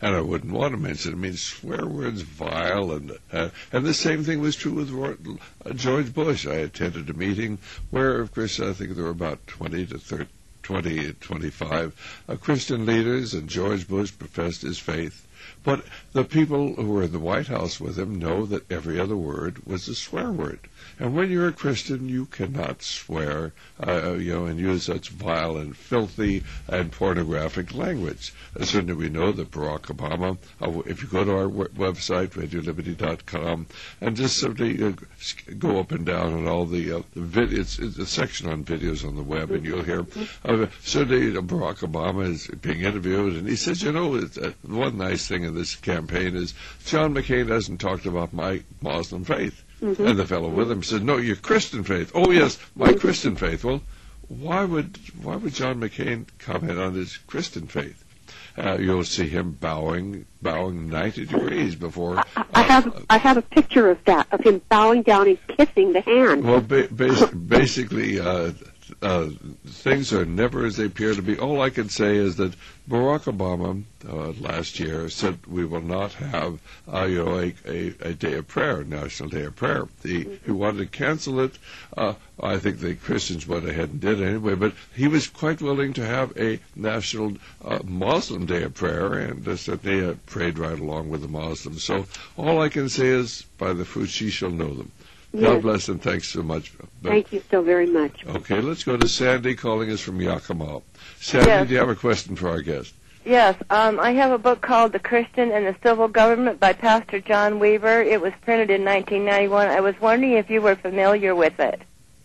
and I wouldn't want to mention it. I mean, swear words, vile, and uh, and the same thing was true with Roy, uh, George Bush. I attended a meeting where, of course, I think there were about twenty to thirty, twenty, twenty-five uh, Christian leaders, and George Bush professed his faith. But the people who were in the White House with him know that every other word was a swear word. And when you're a Christian, you cannot swear, uh, you know, and use such vile and filthy and pornographic language. Uh, certainly we know that Barack Obama, uh, if you go to our w- website, radio liberty dot com, and just simply uh, go up and down on all the, uh, the vid- it's, it's a section on videos on the web, and you'll hear, uh, certainly uh, Barack Obama is being interviewed, and he says, you know, it's, uh, one nice thing in this campaign is John McCain hasn't talked about my Muslim faith. Mm-hmm. And the fellow with him said, no, your Christian faith. Oh, yes, my Christian faith. Well, why would why would John McCain comment on his Christian faith? Uh, you'll see him bowing bowing ninety degrees before. I, I uh, have I have a picture of that, of him bowing down and kissing the hand. Well, ba- bas- basically, uh, uh, things are never as they appear to be. All I can say is that Barack Obama uh, last year said we will not have uh, you know a, a, a day of prayer, National Day of Prayer. He, he wanted to cancel it. Uh, I think the Christians went ahead and did anyway, but he was quite willing to have a National uh, Muslim Day of Prayer, and uh, certainly uh, prayed right along with the Muslims. So all I can say is, by the fruits ye shall know them. Yes. God bless and thanks so much. But, Thank you so very much. okay, let's go to Sandy calling us from Yakima. Sandy, Yes. do you have a question for our guest? Yes, um, I have a book called The Christian and the Civil Government by Pastor John Weaver. It was printed in nineteen ninety-one. I was wondering if you were familiar with it.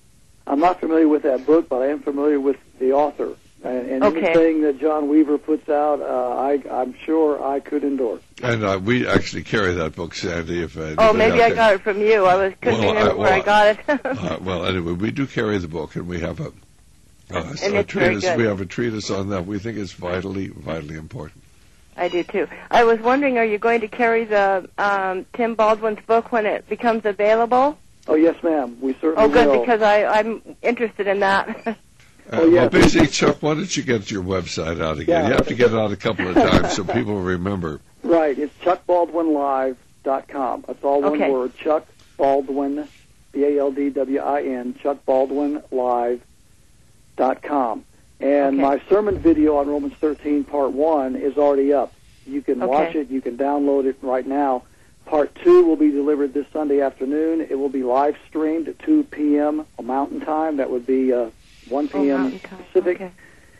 I'm not familiar with that book, but I am familiar with the author. And, and Okay. anything that John Weaver puts out, uh, I, I'm sure I could endorse. And uh, we actually carry that book, Sandy. If uh, Oh, anybody maybe out I there- got it from you. I was couldn't Well, I- remember where well, I got it. uh, well, anyway, we do carry the book, and we have a, uh, And a it's very treatise. good. We have a treatise on that. We think it's vitally, vitally important. I do too. I was wondering, are you going to carry the um, Tim Baldwin's book when it becomes available? Oh, yes, ma'am. We certainly Oh, good, will. because I, I'm interested in that. Uh, Oh, yeah. Well, basically, Chuck, why don't you get your website out again? Yeah. You have to get it out a couple of times so people will remember. Right. It's chuck baldwin live dot com. That's all one Okay. word. Chuck Baldwin, B A L D W I N, chuck baldwin live dot com. And Okay. my sermon video on Romans thirteen, Part one, is already up. You can Okay. watch it. You can download it right now. Part two will be delivered this Sunday afternoon. It will be live streamed at two p.m. Mountain Time. That would be uh, one Oh, p.m. Mountain Time. Pacific. Okay.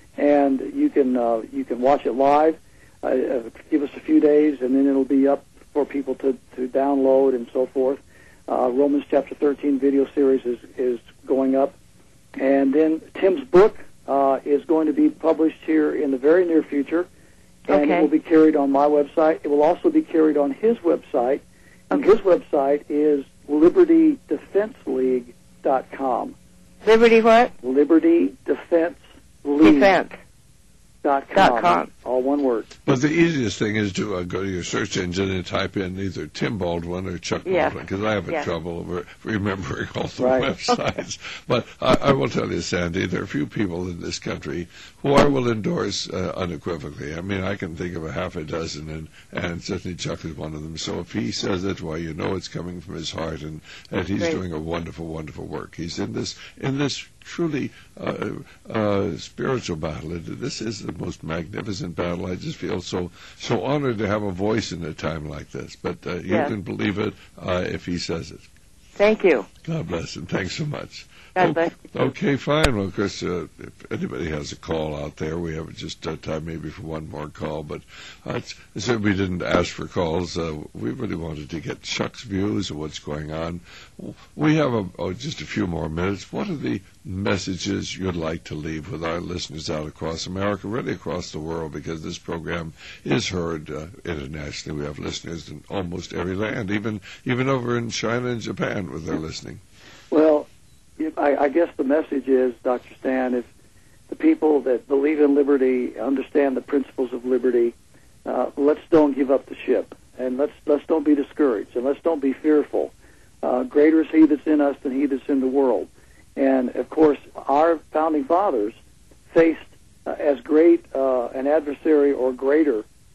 And you can uh, you can watch it live. Uh, uh, give us a few days, and then it'll be up for people to, to download and so forth. Uh, Romans chapter thirteen video series is, is going up. And then Tim's book uh, is going to be published here in the very near future, and Okay. it will be carried on my website. It will also be carried on his website, and Okay. his website is liberty defense league dot com. Liberty what? Liberty Defense League Defense. dot Dot com. com. All one word. But the easiest thing is to uh, go to your search engine and type in either Tim Baldwin or Chuck Yes. Baldwin, because I have Yes. trouble re- remembering all the Right. websites. But I, I will tell you, Sandy, there are a few people in this country who I will endorse uh, unequivocally. I mean, I can think of a half a dozen, and, and certainly Chuck is one of them. So if he says it, well, you know it's coming from his heart, and, and he's Great. doing a wonderful, wonderful work. He's in this in this truly uh, uh, spiritual battle. It- This is the most magnificent battle. I just feel so so honored to have a voice in a time like this. But uh, you Yes. can believe it uh, if he says it. Thank you. God bless him. Thanks so much. God O- bless you. Okay, fine. Well, Chris, uh, if anybody has a call out there, we have just uh, time maybe for one more call. But uh, it's, I said we didn't ask for calls. Uh, we really wanted to get Chuck's views of what's going on. We have a, oh, just a few more minutes. What are the messages you'd like to leave with our listeners out across America, really across the world, because this program is heard uh, internationally. We have listeners in almost every land, even even over in China and Japan, where they're listening. Well, if, I, I guess the message is, Doctor Stan, if the people that believe in liberty understand the principles of liberty, uh, let's don't give up the ship, and let's let's don't be discouraged, and let's don't be fearful. Uh, greater is He that's in us than he that's in the world. And of course, our founding fathers faced uh, as great uh, an adversary or greater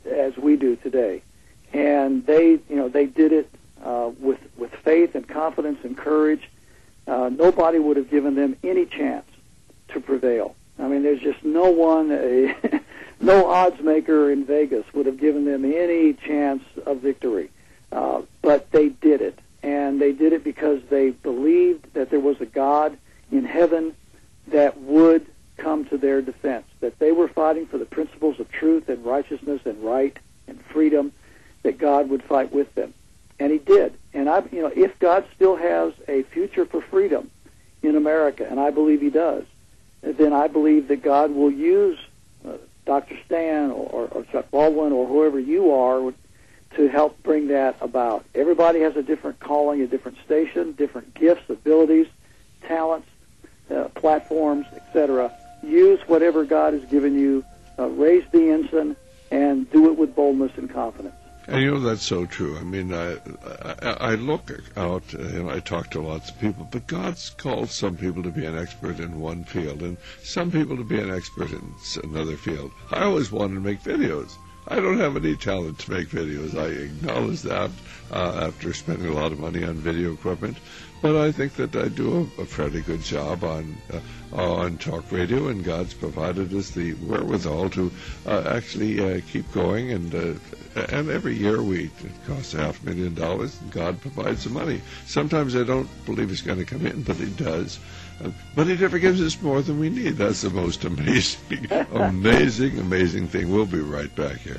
as we do today. And they, you know, they did it uh, with with faith and confidence and courage. Uh, nobody would have given them any chance to prevail. I mean, there's just no one, a, no odds maker in Vegas would have given them any chance of victory. Uh, but they did it, and they did it because they believed that there was a God in heaven that would come to their defense, that they were fighting for the principles of truth and righteousness and right and freedom, that God would fight with them. And he did. And I, you know, if God still has a future for freedom in America, and I believe he does, then I believe that God will use uh, Doctor Stan or, or Chuck Baldwin or whoever you are to help bring that about. Everybody has a different calling, a different station, different gifts, abilities, talents, uh, platforms, et cetera. Use whatever God has given you, uh, raise the ensign, and do it with boldness and confidence. And you know, that's so true. I mean, I, I, I look out, and I talk to lots of people, but God's called some people to be an expert in one field, and some people to be an expert in another field. I always wanted to make videos. I don't have any talent to make videos. I acknowledge that uh, after spending a lot of money on video equipment. But I think that I do a, a fairly good job on uh, on talk radio, and God's provided us the wherewithal to uh, actually uh, keep going. And uh, and every year we it costs a half a million dollars, and God provides the money. Sometimes I don't believe it's going to come in, but He does. Uh, but He never gives us more than we need. That's the most amazing, amazing, amazing thing. We'll be right back here.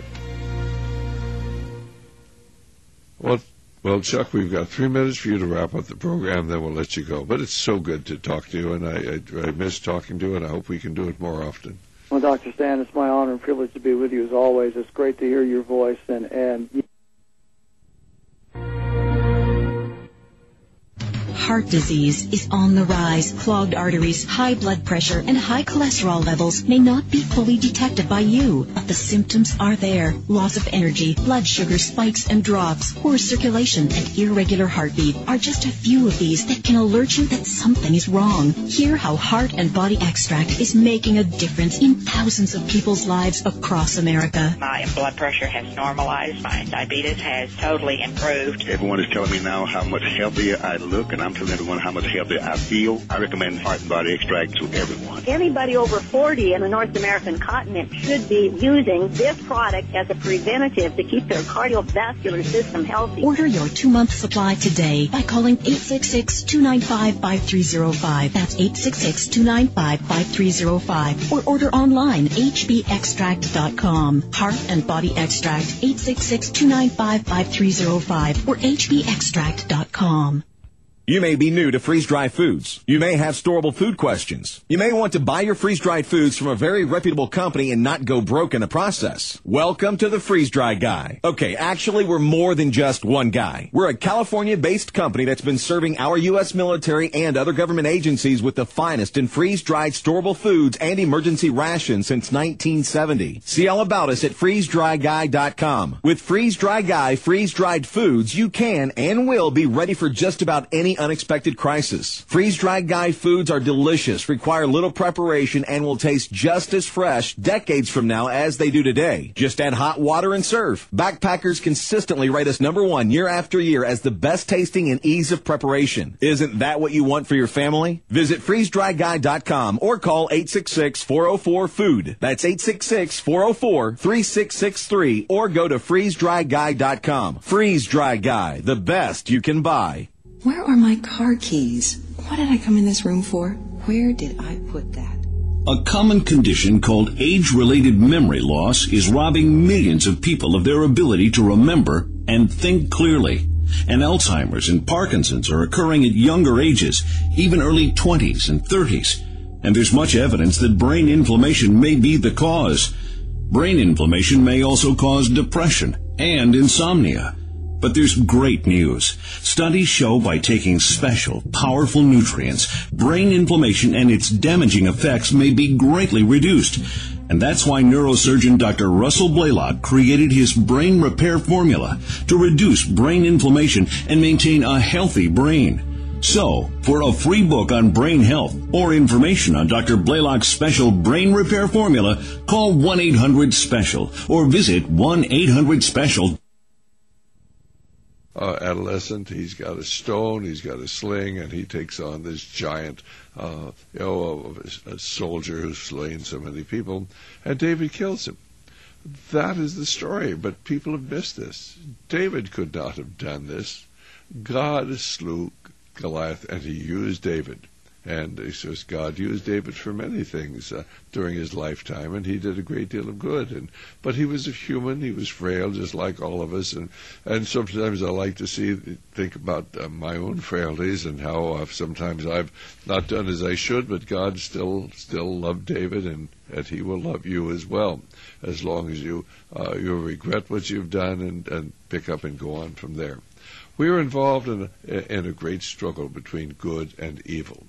Well. Well, Chuck, we've got three minutes for you to wrap up the program, then we'll let you go. But it's so good to talk to you, and I, I, I miss talking to you, and I hope we can do it more often. Well, Doctor Stan, it's my honor and privilege to be with you as always. It's great to hear your voice, and, and Heart disease is on the rise. Clogged arteries, high blood pressure, and high cholesterol levels may not be fully detected by you, but the symptoms are there. Loss of energy, blood sugar spikes and drops, poor circulation, and irregular heartbeat are just a few of these that can alert you that something is wrong. Hear how Heart and Body Extract is making a difference in thousands of people's lives across America. My blood pressure has normalized. My diabetes has totally improved. Everyone is telling me now how much healthier I look, and I'm telling everyone how much healthier I feel. I recommend Heart and Body Extract to everyone. Anybody over forty in the North American continent should be using this product as a preventative to keep their cardiovascular system healthy. Order your two-month supply today by calling eight six six, two nine five, five three zero five. That's eight six six, two nine five, five three zero five. Or order online, h b extract dot com. Heart and Body Extract, eight six six, two nine five, five three zero five or h b extract dot com. You may be new to freeze-dried foods. You may have storable food questions. You may want to buy your freeze-dried foods from a very reputable company and not go broke in the process. Welcome to the Freeze-Dry Guy. Okay, actually, we're more than just one guy. We're a California-based company that's been serving our U S military and other government agencies with the finest in freeze-dried storable foods and emergency rations since nineteen seventy. See all about us at freeze dry guy dot com. With Freeze-Dry Guy freeze-dried foods, you can and will be ready for just about any unexpected crisis. Freeze-Dried Guy foods are delicious, require little preparation, and will taste just as fresh decades from now as they do today. Just add hot water and serve. Backpackers consistently rate us number one year after year as the best tasting and ease of preparation. Isn't that what you want for your family? Visit freeze dry guy dot com or call eight six six, four oh four, food. That's eight six six, four oh four, three six six three or go to freeze dry guy dot com. Freeze-Dry Guy, the best you can buy. Where are my car keys? What did I come in this room for? Where did I put that? A common condition called age-related memory loss is robbing millions of people of their ability to remember and think clearly. And Alzheimer's and Parkinson's are occurring at younger ages, even early twenties and thirties. And there's much evidence that brain inflammation may be the cause. Brain inflammation may also cause depression and insomnia. But there's great news. Studies show by taking special, powerful nutrients, brain inflammation and its damaging effects may be greatly reduced. And that's why neurosurgeon Doctor Russell Blaylock created his brain repair formula to reduce brain inflammation and maintain a healthy brain. So, for a free book on brain health or information on Doctor Blaylock's special brain repair formula, call one eight hundred special or visit one eight hundred special. Uh, adolescent, he's got a stone, he's got a sling, and he takes on this giant, uh, you know, a, a soldier who's slain so many people, and David kills him. That is the story, but people have missed this. David could not have done this. God slew Goliath, and he used David. And he says God used David for many things uh, during his lifetime, and he did a great deal of good. And but he was a human; he was frail, just like all of us. And and sometimes I like to see, think about uh, my own frailties and how uh, sometimes I've not done as I should, but God still still loved David, and and He will love you as well, as long as you uh, you regret what you've done and and pick up and go on from there. We are involved in a, in a great struggle between good and evil.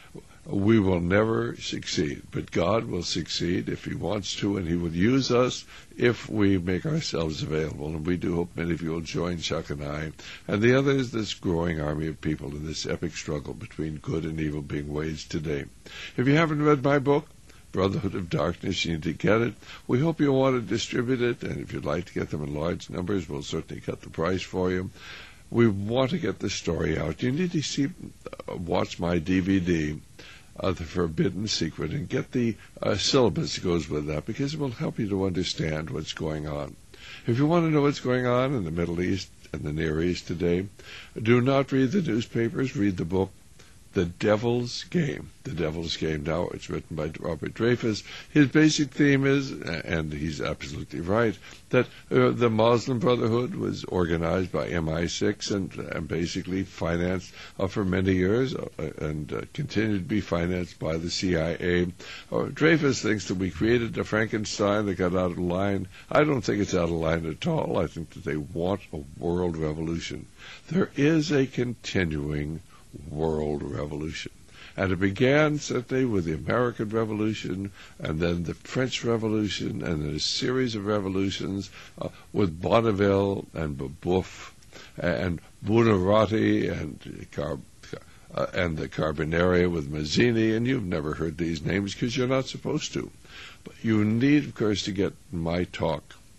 We will never succeed, but God will succeed if He wants to, and He will use us if we make ourselves available. And we do hope many of you will join Chuck and I, and the others, this growing army of people in this epic struggle between good and evil being waged today. If you haven't read my book, Brotherhood of Darkness, you need to get it. We hope you'll want to distribute it, and if you'd like to get them in large numbers, we'll certainly cut the price for you. We want to get the story out. You need to see, uh, watch my D V D, uh, The Forbidden Secret, and get the uh, syllabus that goes with that, because it will help you to understand what's going on. If you want to know what's going on in the Middle East and the Near East today, do not read the newspapers, read the book, The Devil's Game. The Devil's Game. Now, it's written by Robert Dreyfus. His basic theme is, and he's absolutely right, that uh, the Muslim Brotherhood was organized by M I six and, and basically financed uh, for many years uh, and uh, continued to be financed by the C I A. Uh, Dreyfus thinks that we created a Frankenstein that got out of line. I don't think it's out of line at all. I think that they want a world revolution. There is a continuing world revolution. And it began certainly with the American Revolution, and then the French Revolution, and then a series of revolutions uh, with Bonneville and Babeuf and Buonarroti and Car- uh, and the Carbonaria with Mazzini, and you've never heard these names because you're not supposed to. But you need, of course, to get my talk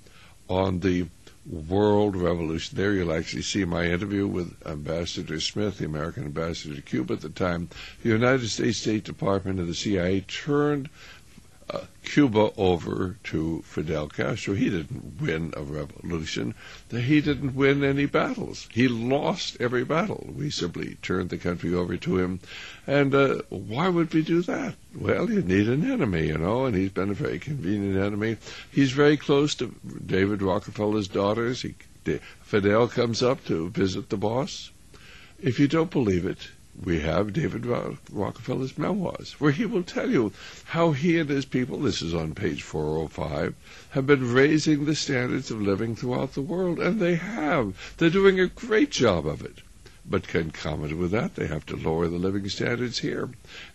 on the World Revolution. There you'll actually see my interview with Ambassador Smith, the American ambassador to Cuba at the time. The United States State Department and the C I A turned uh, Cuba over to Fidel Castro. He didn't win a revolution. He didn't win any battles. He lost every battle. We simply turned the country over to him. And uh, why would we do that? Well, you need an enemy, you know, and he's been a very convenient enemy. He's very close to David Rockefeller's daughters. He, Fidel comes up to visit the boss. If you don't believe it, we have David Rockefeller's memoirs, where he will tell you how he and his people, this is on page four oh five, have been raising the standards of living throughout the world, and they have. They're doing a great job of it. But concomitant with that, they have to lower the living standards here.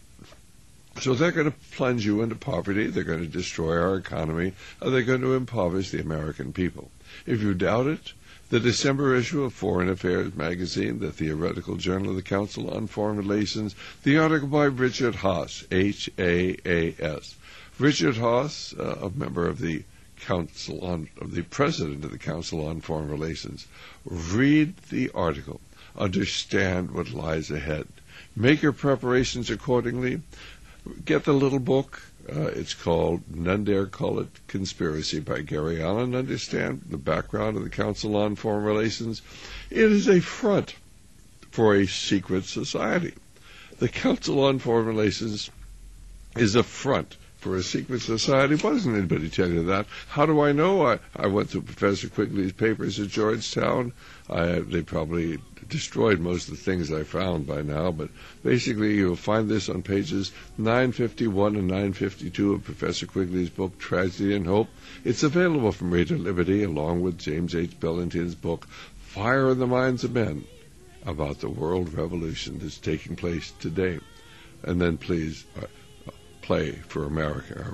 So they're going to plunge you into poverty, they're going to destroy our economy, and they're going to impoverish the American people. If you doubt it, the December issue of Foreign Affairs magazine, the theoretical journal of the Council on Foreign Relations, the article by Richard Haass, H A A S. Richard Haass, uh, a member of the Council on, of the President of the Council on Foreign Relations. Read the article. Understand what lies ahead. Make your preparations accordingly. Get the little book. Uh, it's called None Dare Call It Conspiracy by Gary Allen. Understand the background of the Council on Foreign Relations. It is a front for a secret society. The Council on Foreign Relations is a front for a secret society. Why doesn't anybody tell you that? How do I know? I, I went through Professor Quigley's papers at Georgetown. I, they probably destroyed most of the things I found by now, but basically you'll find this on pages nine fifty-one and nine fifty-two of Professor Quigley's book, Tragedy and Hope. It's available from Radio Liberty, along with James H. Billington's book, Fire in the Minds of Men, about the world revolution that's taking place today. And then please uh, play for America.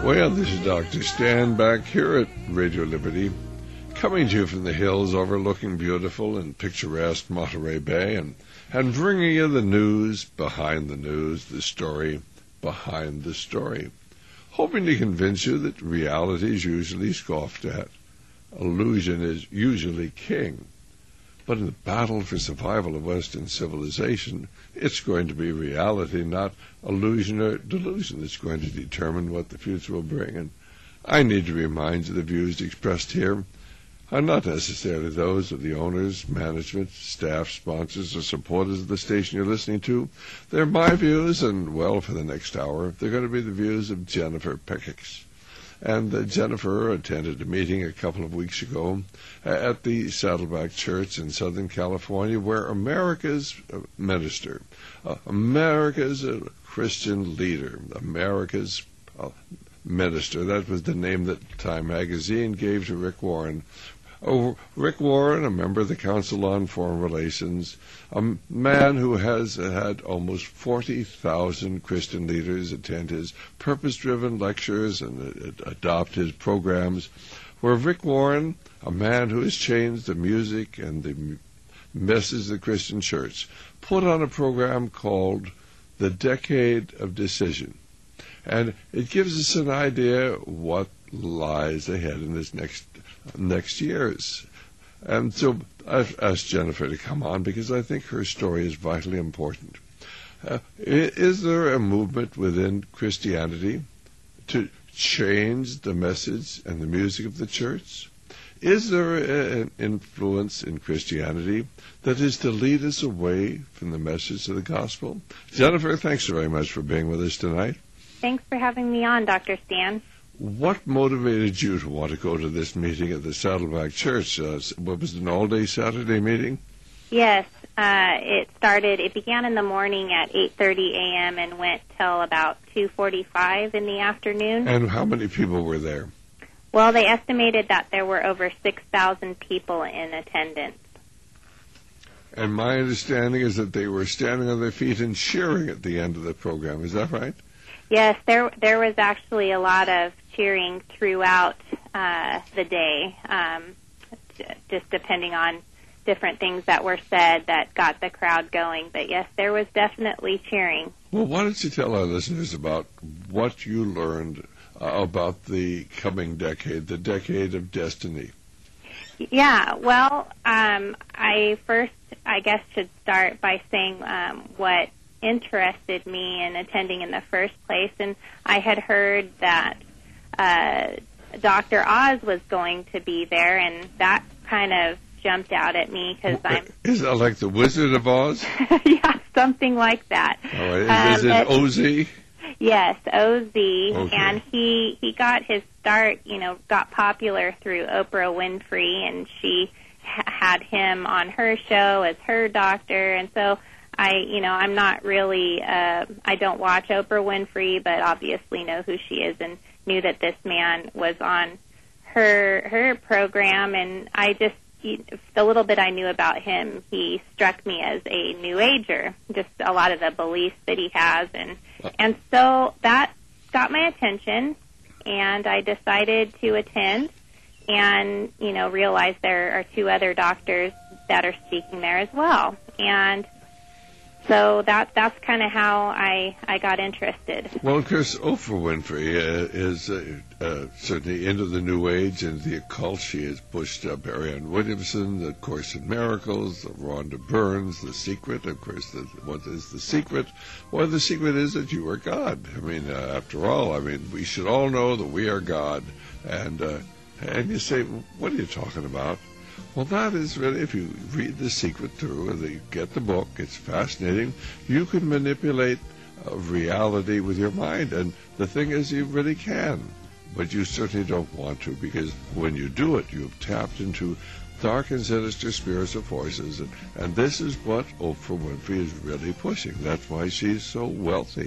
Well, this is Doctor Stan back here at Radio Liberty, coming to you from the hills overlooking beautiful and picturesque Monterey Bay, and, and bringing you the news behind the news, the story behind the story, hoping to convince you that reality is usually scoffed at. Illusion is usually king. But in the battle for survival of Western civilization, it's going to be reality, not illusion or delusion, that's going to determine what the future will bring. And I need to remind you the views expressed here are not necessarily those of the owners, management, staff, sponsors, or supporters of the station you're listening to. They're my views, and, well, for the next hour, they're going to be the views of Jennifer Pickix. And uh, Jennifer attended a meeting a couple of weeks ago uh, at the Saddleback Church in Southern California, where America's uh, minister, uh, America's uh, Christian leader, America's uh, minister, that was the name that Time magazine gave to Rick Warren. Oh, Rick Warren, a member of the Council on Foreign Relations, a man who has had almost forty thousand Christian leaders attend his purpose-driven lectures and uh, adopt his programs, where Rick Warren, a man who has changed the music and the message of the Christian church, put on a program called The Decade of Decision. And it gives us an idea what lies ahead in this next next years. And so I've asked Jennifer to come on because I think her story is vitally important. Uh, is there a movement within Christianity to change the message and the music of the church? Is there a, an influence in Christianity that is to lead us away from the message of the gospel? Jennifer, thanks very much for being with us tonight. Thanks for having me on, Doctor Stan. What motivated you to want to go to this meeting at the Saddleback Church? Uh, what was it, an all-day Saturday meeting? Yes, uh, it started, it began in the morning at eight thirty a.m. and went till about two forty-five in the afternoon. And how many people were there? Well, they estimated that there were over six thousand people in attendance. And my understanding is that they were standing on their feet and cheering at the end of the program. Is that right? Yes, there there was actually a lot of cheering throughout uh, the day, um, just depending on different things that were said that got the crowd going. But yes, there was definitely cheering. Well, why don't you tell our listeners about what you learned uh, about the coming decade, the decade of destiny? Yeah, well, um, I first, I guess, should start by saying um, what interested me in attending in the first place, and I had heard that uh, Doctor Oz was going to be there, and that kind of jumped out at me because I'm... Is that like the Wizard of Oz? Yeah, something like that. All right. Is, um, is it O Z? Yes, O Z, okay. And he, he got his start, you know, got popular through Oprah Winfrey, and she ha- had him on her show as her doctor, and so I, you know, I'm not really, uh, I don't watch Oprah Winfrey, but obviously know who she is and knew that this man was on her her program, and I just, the little bit I knew about him, he struck me as a New Ager, just a lot of the beliefs that he has, and and so that got my attention, and I decided to attend, and, you know, realized there are two other doctors that are speaking there as well, and so that that's kind of how I, I got interested. Well, of course, Oprah Winfrey uh, is uh, uh, certainly into the New Age and the occult. She has pushed up Marianne Williamson, the Course in Miracles, the Rhonda Burns, The Secret. Of course, the, what is The Secret? Well, the secret is that you are God. I mean, uh, after all, I mean, we should all know that we are God. And uh, and you say, what are you talking about? Well, that is really, if you read The Secret through, and you get the book, it's fascinating. You can manipulate uh, reality with your mind, and the thing is, you really can. But you certainly don't want to, because when you do it, you've tapped into dark and sinister spiritual forces, and, and this is what Oprah Winfrey is really pushing. That's why she's so wealthy.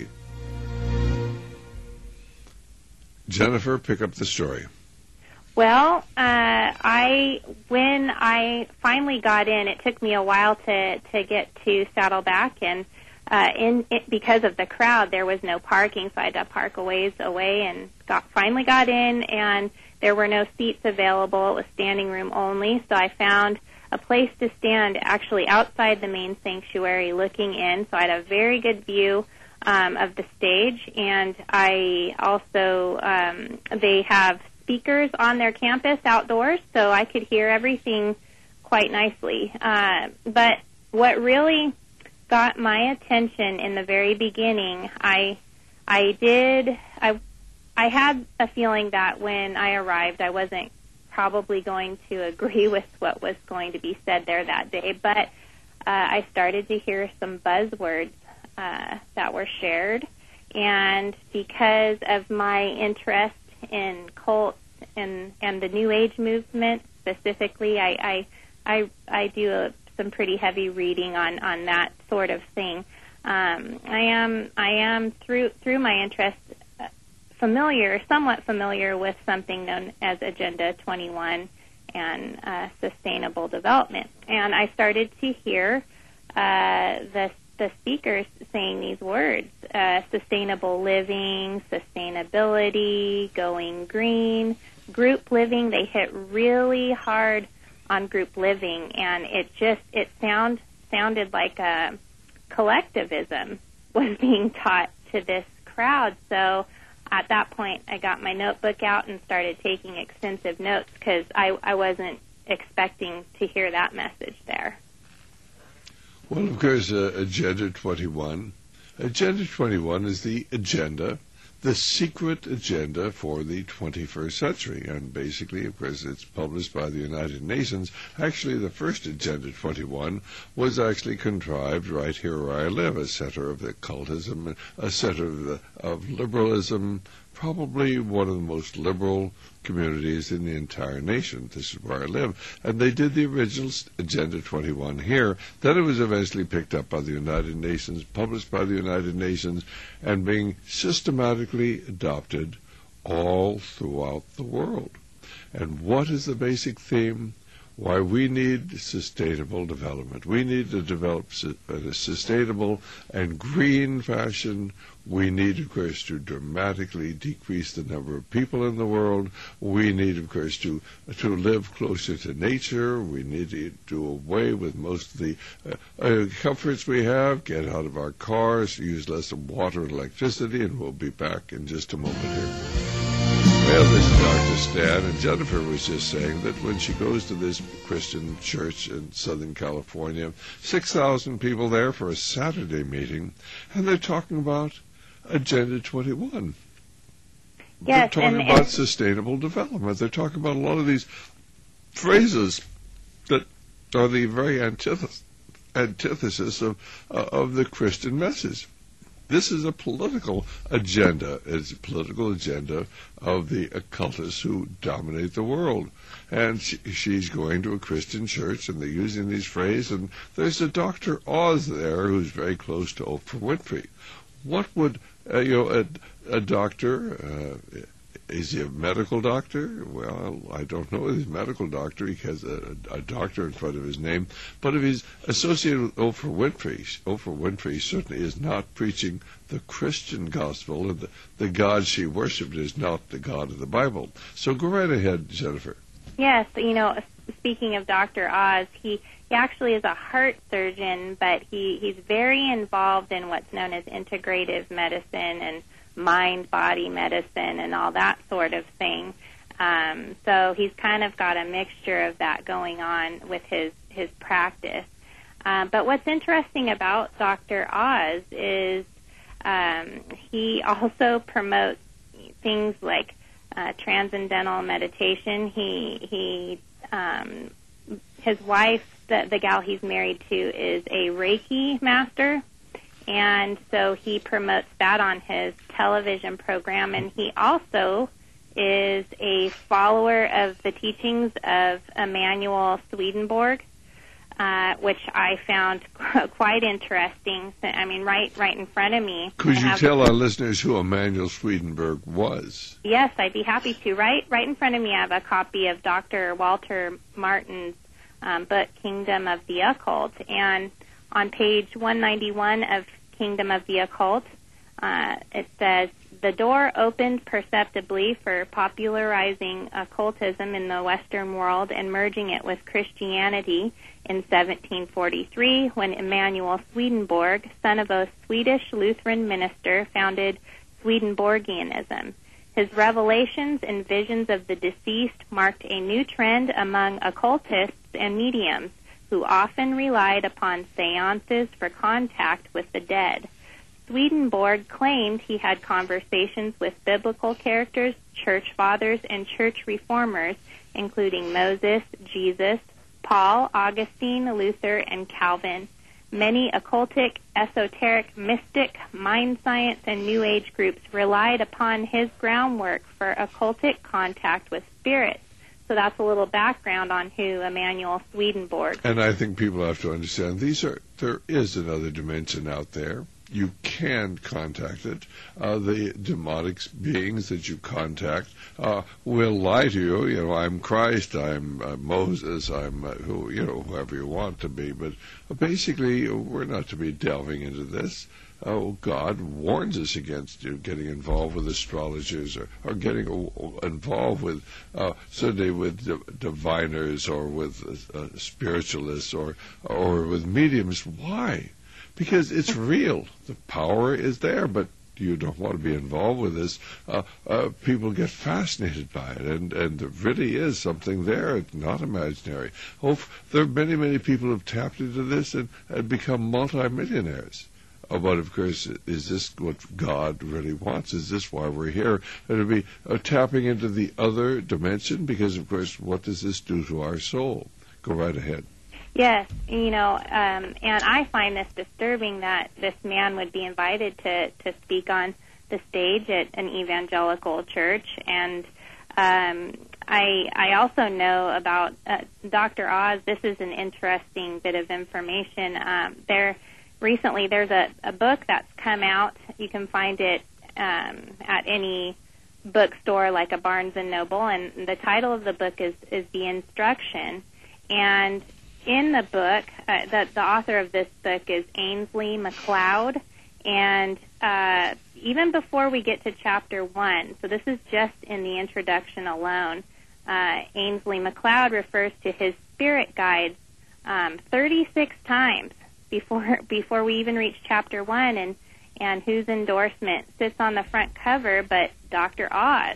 Jennifer, pick up the story. Well, uh, I when I finally got in, it took me a while to, to get to Saddleback, and uh, in it, because of the crowd, there was no parking, so I had to park a ways away, and got finally got in, and there were no seats available. It was standing room only, so I found a place to stand actually outside the main sanctuary looking in, so I had a very good view um, of the stage, and I also, um, they have speakers on their campus outdoors, so I could hear everything quite nicely. Uh, but what really got my attention in the very beginning, I I did, I, I had a feeling that when I arrived, I wasn't probably going to agree with what was going to be said there that day, but uh, I started to hear some buzzwords uh, that were shared, and because of my interest in cults and, and the New Age movement specifically, I, I, I, I do a, some pretty heavy reading on, on that sort of thing. Um, I am, I am through through my interest familiar, somewhat familiar with something known as Agenda twenty-one and uh, sustainable development. And I started to hear uh, the the speakers saying these words: uh, sustainable living, sustainability, going green, group living. They hit really hard on group living, and it just it sound sounded like a collectivism was being taught to this crowd. So at that point, I got my notebook out and started taking extensive notes because I, I wasn't expecting to hear that message there. Well, of course, uh, Agenda twenty-one. Agenda twenty-one is the agenda, the secret agenda for the twenty-first century. And basically, of course, it's published by the United Nations. Actually, the first Agenda twenty-one was actually contrived right here where I live, a center of occultism, a center of, the, of liberalism, probably one of the most liberal communities in the entire nation. This is where I live. And they did the original Agenda twenty-one here. Then it was eventually picked up by the United Nations, published by the United Nations, and being systematically adopted all throughout the world. And what is the basic theme? Why we need sustainable development. We need to develop in a sustainable and green fashion. We need, of course, to dramatically decrease the number of people in the world. We need, of course, to to live closer to nature. We need to do away with most of the uh, uh, comforts we have, get out of our cars, use less of water and electricity, and we'll be back in just a moment here. Well, this is Doctor Stan, and Jennifer was just saying that when she goes to this Christian church in Southern California, six thousand people there for a Saturday meeting, and they're talking about Agenda twenty-one. Yes, they're talking and, about and sustainable development. They're talking about a lot of these phrases that are the very antith- antithesis of, uh, of the Christian message. This is a political agenda. It's a political agenda of the occultists who dominate the world. And she, she's going to a Christian church, and they're using these phrases. And there's a Doctor Oz there who's very close to Oprah Winfrey. What would, uh, you know, a, a doctor, uh, is he a medical doctor? Well, I don't know if he's a medical doctor. He has a, a doctor in front of his name. But if he's associated with Oprah Winfrey, Oprah Winfrey certainly is not preaching the Christian gospel, and the, the God she worshipped is not the God of the Bible. So go right ahead, Jennifer. Yes, you know, speaking of Doctor Oz, he, he actually is a heart surgeon, but he, he's very involved in what's known as integrative medicine and mind-body medicine and all that sort of thing. Um, so he's kind of got a mixture of that going on with his, his practice. Um, but what's interesting about Doctor Oz is um, he also promotes things like uh, transcendental meditation. He he um, his wife, the, the gal he's married to, is a Reiki master. And so he promotes that on his television program, and he also is a follower of the teachings of Emanuel Swedenborg, uh, which I found quite interesting. I mean, right, right in front of me. Could I you have, tell our listeners who Emanuel Swedenborg was? Yes, I'd be happy to. Right, right in front of me, I have a copy of Doctor Walter Martin's um, book, Kingdom of the Occult, and on page one ninety-one of Kingdom of the Occult. Uh, it says, the door opened perceptibly for popularizing occultism in the Western world and merging it with Christianity in seventeen forty-three, when Emanuel Swedenborg, son of a Swedish Lutheran minister, founded Swedenborgianism. His revelations and visions of the deceased marked a new trend among occultists and mediums, who often relied upon seances for contact with the dead. Swedenborg claimed he had conversations with biblical characters, church fathers, and church reformers, including Moses, Jesus, Paul, Augustine, Luther, and Calvin. Many occultic, esoteric, mystic, mind science, and New Age groups relied upon his groundwork for occultic contact with spirits. So that's a little background on who Emanuel Swedenborg. And I think people have to understand these are there is another dimension out there. You can contact it. Uh, the demonic beings that you contact uh, will lie to you. You know, I'm Christ, I'm uh, Moses, I'm uh, who, you know, whoever you want to be. But uh, basically, we're not to be delving into this. Oh, God warns us against you know, getting involved with astrologers or, or getting uh, involved with, uh, certainly with di- diviners or with uh, spiritualists or or with mediums. Why? Because it's real. The power is there, but you don't want to be involved with this. Uh, uh, people get fascinated by it, and, and there really is something there. It's not imaginary. Oh, f- there are many, many people who have tapped into this and, and become multimillionaires. Oh, but of course, is this what God really wants? Is this why we're here? And to be uh, tapping into the other dimension? Because, of course, what does this do to our soul? Go right ahead. Yes, you know, um, and I find this disturbing that this man would be invited to, to speak on the stage at an evangelical church. And um, I I also know about uh, Doctor Oz. This is an interesting bit of information. Um, there recently, there's a, a book that's come out. You can find it um, at any bookstore like a Barnes and Noble, and the title of the book is is The Instruction. And in the book, uh, the, the author of this book is Ainsley MacLeod, and uh, even before we get to chapter one, so this is just in the introduction alone, uh, Ainsley MacLeod refers to his spirit guides um, thirty-six times before before we even reach chapter one, and, and whose endorsement sits on the front cover but Doctor Oz.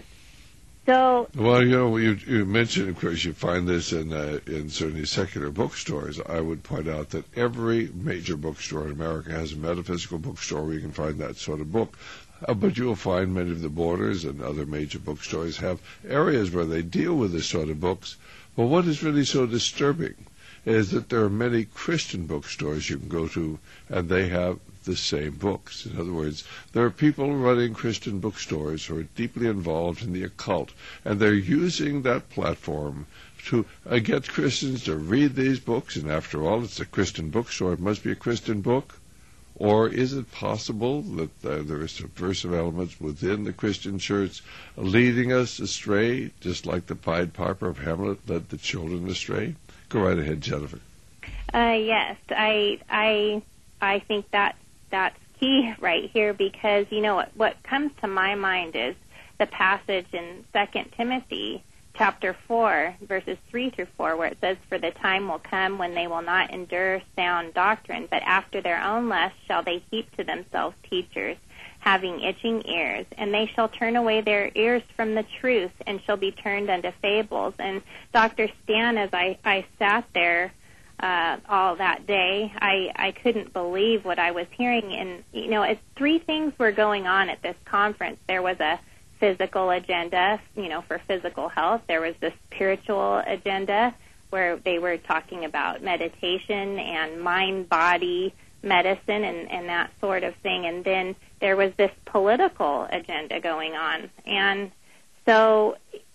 So, well, you know, you, you mentioned, of course, you find this in uh, in certainly secular bookstores. I would point out that every major bookstore in America has a metaphysical bookstore where you can find that sort of book. Uh, but you'll find many of the Borders and other major bookstores have areas where they deal with this sort of books. But what is really so disturbing is that there are many Christian bookstores you can go to, and they have the same books. In other words, there are people running Christian bookstores who are deeply involved in the occult, and they're using that platform to uh, get Christians to read these books. And after all, it's a Christian bookstore. It must be a Christian book. Or is it possible that uh, there are subversive elements within the Christian church leading us astray, just like the Pied Piper of Hamlet led the children astray? Go right ahead, Jennifer. Uh, yes, I, I, I think that that's key right here, because you know what, what comes to my mind is the passage in Second Timothy chapter four, verses three through four, where it says, "For the time will come when they will not endure sound doctrine, but after their own lust shall they heap to themselves teachers, having itching ears, and they shall turn away their ears from the truth, and shall be turned unto fables." And Doctor Stan, as I, I sat there uh, all that day, I, I couldn't believe what I was hearing. And, you know, it's three things were going on at this conference. There was a physical agenda, you know, for physical health. There was the spiritual agenda where they were talking about meditation and mind-body medicine and, and that sort of thing. And then there was this political agenda going on. And so,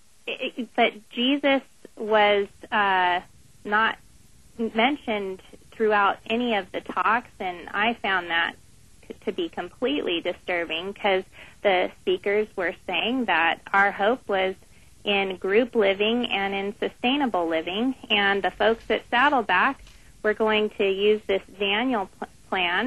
it, but Jesus was uh, not mentioned throughout any of the talks, and I found that to be completely disturbing, because the speakers were saying that our hope was in group living and in sustainable living, and the folks at Saddleback were going to use this Daniel p- plan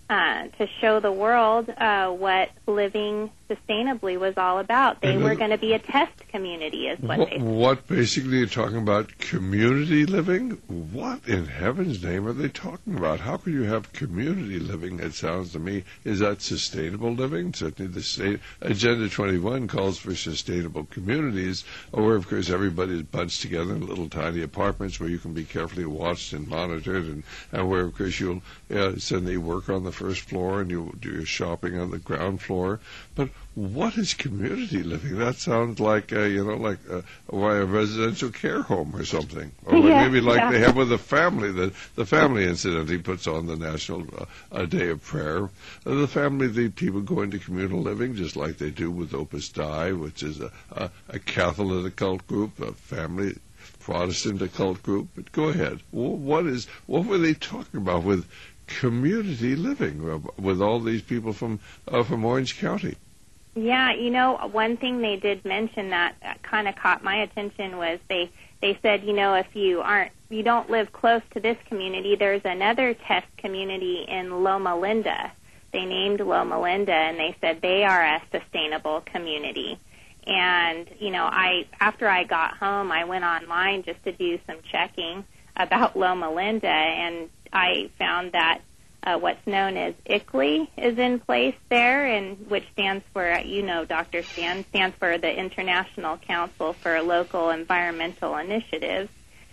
uh, to show the world uh, what living sustainably was all about. They And were then- going to be a test community, is what What, they what basically you're talking about community living? What in heaven's name are they talking about? How could you have community living? It sounds to me, is that sustainable living? Certainly the state, Agenda twenty-one calls for sustainable communities, where of course everybody's bunched together in little tiny apartments where you can be carefully watched and monitored, and, and where of course you'll uh, suddenly work on the first floor and you'll do your shopping on the ground floor. But what is community living? That sounds like, uh, you know, like uh, why a residential care home or something. Or like Yeah, maybe like yeah. they have with the family. The, the family, incidentally, puts on the National uh, uh, Day of Prayer. Uh, the family, the people go into communal living just like they do with Opus Dei, which is a, a, a Catholic occult group, a family Protestant occult group. But go ahead. Wh- What is? What were they talking about with community living uh, with all these people from uh, from Orange County? Yeah, you know, one thing they did mention that kind of caught my attention was they they said, you know, if you aren't you don't live close to this community, there's another test community in Loma Linda. They named Loma Linda, and they said they are a sustainable community. And, you know, I after I got home, I went online just to do some checking about Loma Linda, and I found that uh, what's known as I C L I is in place there, and which stands for, uh, you know, Doctor Stan, stands for the International Council for Local Environmental Initiatives.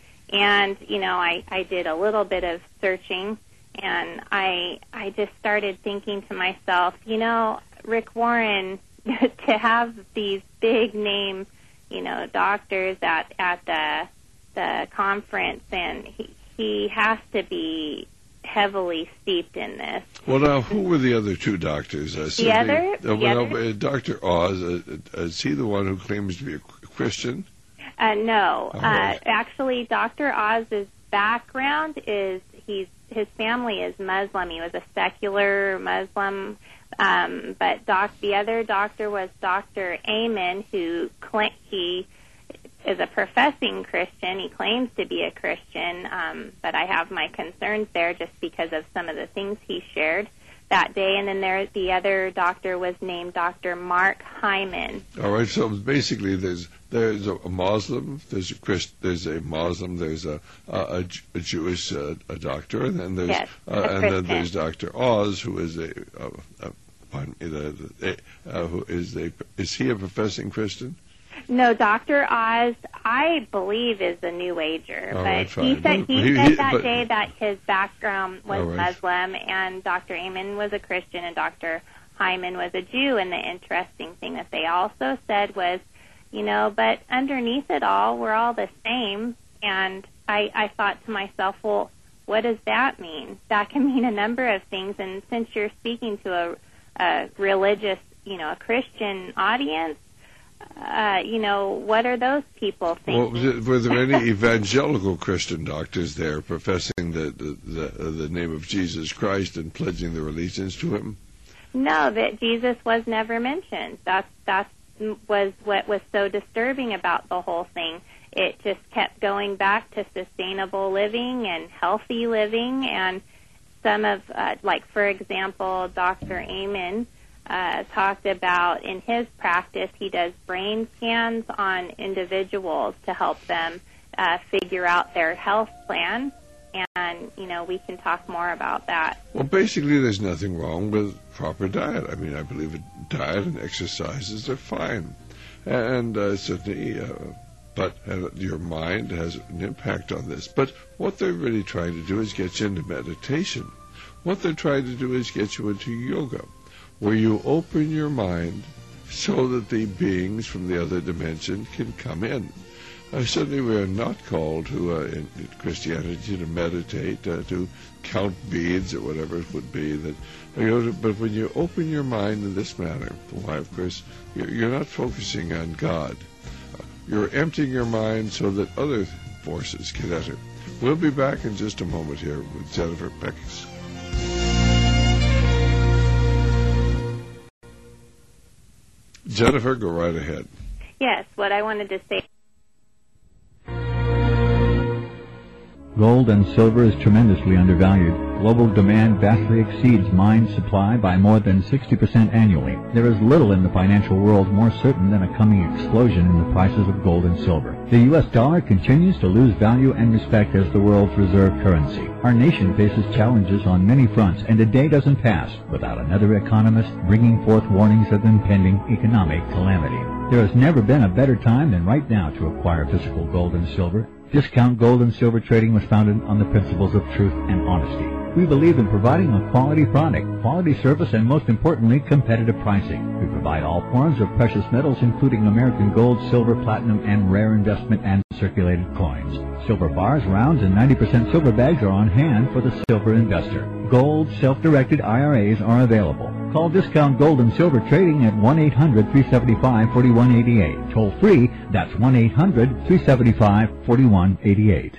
And, you know, I, I did a little bit of searching, and I I just started thinking to myself, you know, Rick Warren, to have these big name, you know, doctors at at the the conference, and he he has to be heavily steeped in this. Well, now, who were the other two doctors? Uh, The certainly- other- uh, the well, other- uh, Doctor Oz, uh, uh, is he the one who claims to be a Christian? Uh, no, All uh, right. actually, Doctor Oz's background is he's his family is Muslim. He was a secular Muslim, um, but doc, the other doctor was Doctor Amen, who cla- he is a professing Christian. He claims to be a Christian, um, but I have my concerns there just because of some of the things he shared that day. And then there, the other doctor was named Doctor Mark Hyman. All right, so basically, there's there's a Muslim, there's a Christ, there's a Muslim, there's a a, a, Ju- a Jewish uh, a doctor, and then there's Yes, uh, a and then Christian. there's Doctor Oz, who is a, a, a pardon me, the, the, uh, who is a is he a professing Christian? No, Doctor Oz, I believe, is a New Ager, All but right, he fine. said he He- said he- that but- day that his background was All right. Muslim, and Doctor Amen was a Christian, and Doctor Hyman was a Jew. And the interesting thing that they also said was, you know, but underneath it all, we're all the same. And I, I thought to myself, well, what does that mean? That can mean a number of things. And since you're speaking to a, a religious, you know, a Christian audience, uh, you know, what are those people Well, thinking? were there any evangelical Christian doctors there professing the the, the, uh, the name of Jesus Christ and pledging their allegiance to him? No, that Jesus was never mentioned. That's that's was what was so disturbing about the whole thing. It just kept going back to sustainable living and healthy living, and some of, uh, like for example, Doctor Amen uh, talked about in his practice he does brain scans on individuals to help them uh, figure out their health plan, and you know we can talk more about that. Well, basically, there's nothing wrong with proper diet. I mean, I believe it, diet and exercises are fine, and uh, certainly, uh, but uh, your mind has an impact on this. But what they're really trying to do is get you into meditation. What they're trying to do is get you into yoga, where you open your mind so that the beings from the other dimension can come in. Uh, certainly we are not called to, uh, in, in Christianity, to meditate, uh, to count beads or whatever it would be. That, you know, but when you open your mind in this manner, why, of course, you're, you're not focusing on God. Uh, you're emptying your mind so that other forces can enter. We'll be back in just a moment here with Jennifer Peckis. Jennifer, go right ahead. Yes, what I wanted to say. Gold and silver is tremendously undervalued. Global demand vastly exceeds mine supply by more than sixty percent annually. There is little in the financial world more certain than a coming explosion in the prices of gold and silver. The U S dollar continues to lose value and respect as the world's reserve currency. Our nation faces challenges on many fronts, and a day doesn't pass without another economist bringing forth warnings of impending economic calamity. There has never been a better time than right now to acquire physical gold and silver. Discount Gold and Silver Trading was founded on the principles of truth and honesty. We believe in providing a quality product, quality service, and most importantly, competitive pricing. We provide all forms of precious metals, including American gold, silver, platinum, and rare investment and circulated coins. Silver bars, rounds, and ninety percent silver bags are on hand for the silver investor. Gold self-directed I R As are available. Call Discount Gold and Silver Trading at one eight hundred, three seven five, four one eight eight. Toll free, that's one eight hundred, three seven five, four one eight eight.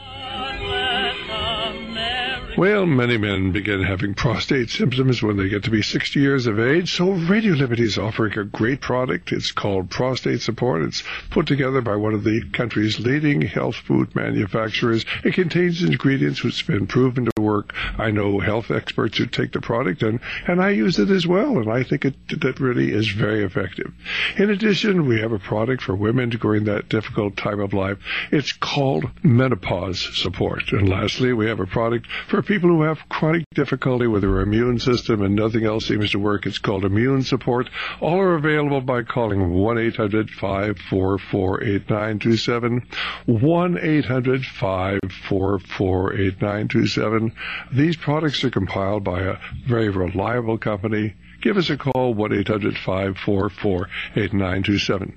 Well, many men begin having prostate symptoms when they get to be sixty years of age, so Radio Liberty is offering a great product. It's called Prostate Support. It's put together by one of the country's leading health food manufacturers. It contains ingredients which have been proven to work. I know health experts who take the product, and, and I use it as well, and I think it that really is very effective. In addition, we have a product for women during that difficult time of life. It's called Menopause Support. And lastly, we have a product for people who have chronic difficulty with their immune system and nothing else seems to work. It's called Immune Support. All are available by calling one eight hundred, five four four, eight nine two seven, one eight hundred, five four four, eight nine two seven. These products are compiled by a very reliable company. Give us a call, one eight hundred, five four four, eight nine two seven.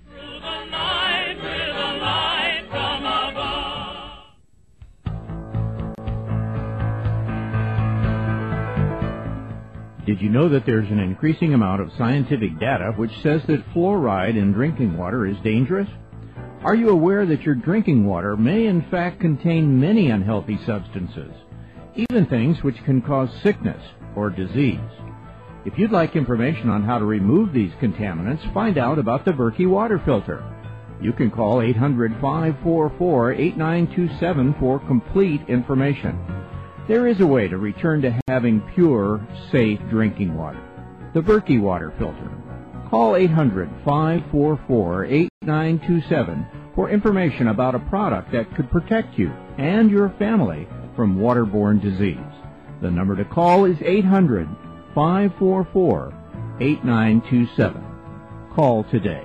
Did you know that there's an increasing amount of scientific data which says that fluoride in drinking water is dangerous? Are you aware that your drinking water may in fact contain many unhealthy substances, even things which can cause sickness or disease? If you'd like information on how to remove these contaminants, find out about the Berkey water filter. You can call eight hundred, five four four, eight nine two seven for complete information. There is a way to return to having pure, safe drinking water. The Berkey water filter. Call eight hundred, five four four, eight nine two seven for information about a product that could protect you and your family from waterborne disease. The number to call is eight hundred, five four four, eight nine two seven. Call today.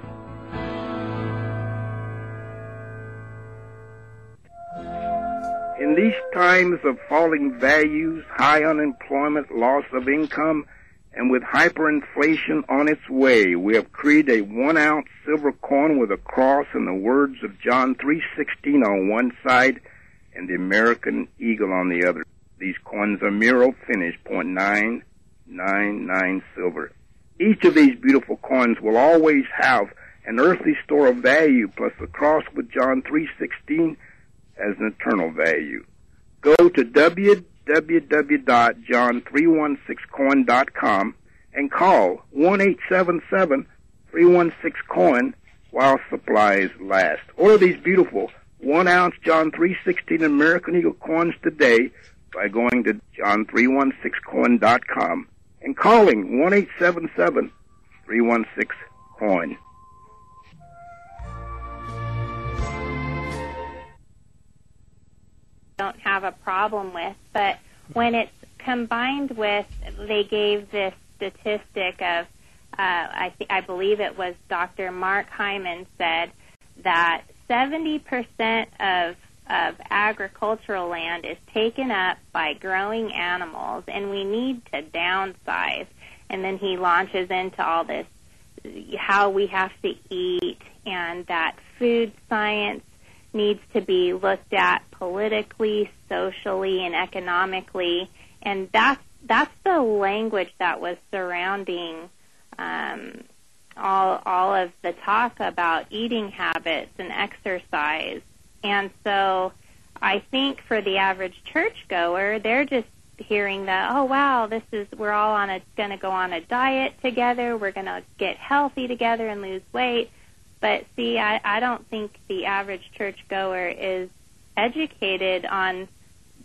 In these times of falling values, high unemployment, loss of income, and with hyperinflation on its way, we have created a one-ounce silver coin with a cross and the words of John three sixteen on one side and the American eagle on the other. These coins are Miro finished, point nine nine nine silver. Each of these beautiful coins will always have an earthly store of value plus the cross with John three sixteen as an eternal value. Go to w w w dot john three one six coin dot com and call one eight seven seven, three one six coin while supplies last. Order these beautiful one-ounce John three sixteen American Eagle coins today by going to john three one six coin dot com and calling one eight seven seven, three one six coin. Don't have a problem with, but when it's combined with, they gave this statistic of, uh, I, th- I believe it was Doctor Mark Hyman said that seventy percent of, of agricultural land is taken up by growing animals, and we need to downsize. And then he launches into all this, how we have to eat, and that food science needs to be looked at politically, socially, and economically, and that's that's the language that was surrounding um, all all of the talk about eating habits and exercise. And so, I think for the average churchgoer, they're just hearing that, oh wow, this is we're all on a going to go on a diet together, we're going to get healthy together and lose weight. But see, I, I don't think the average churchgoer is educated on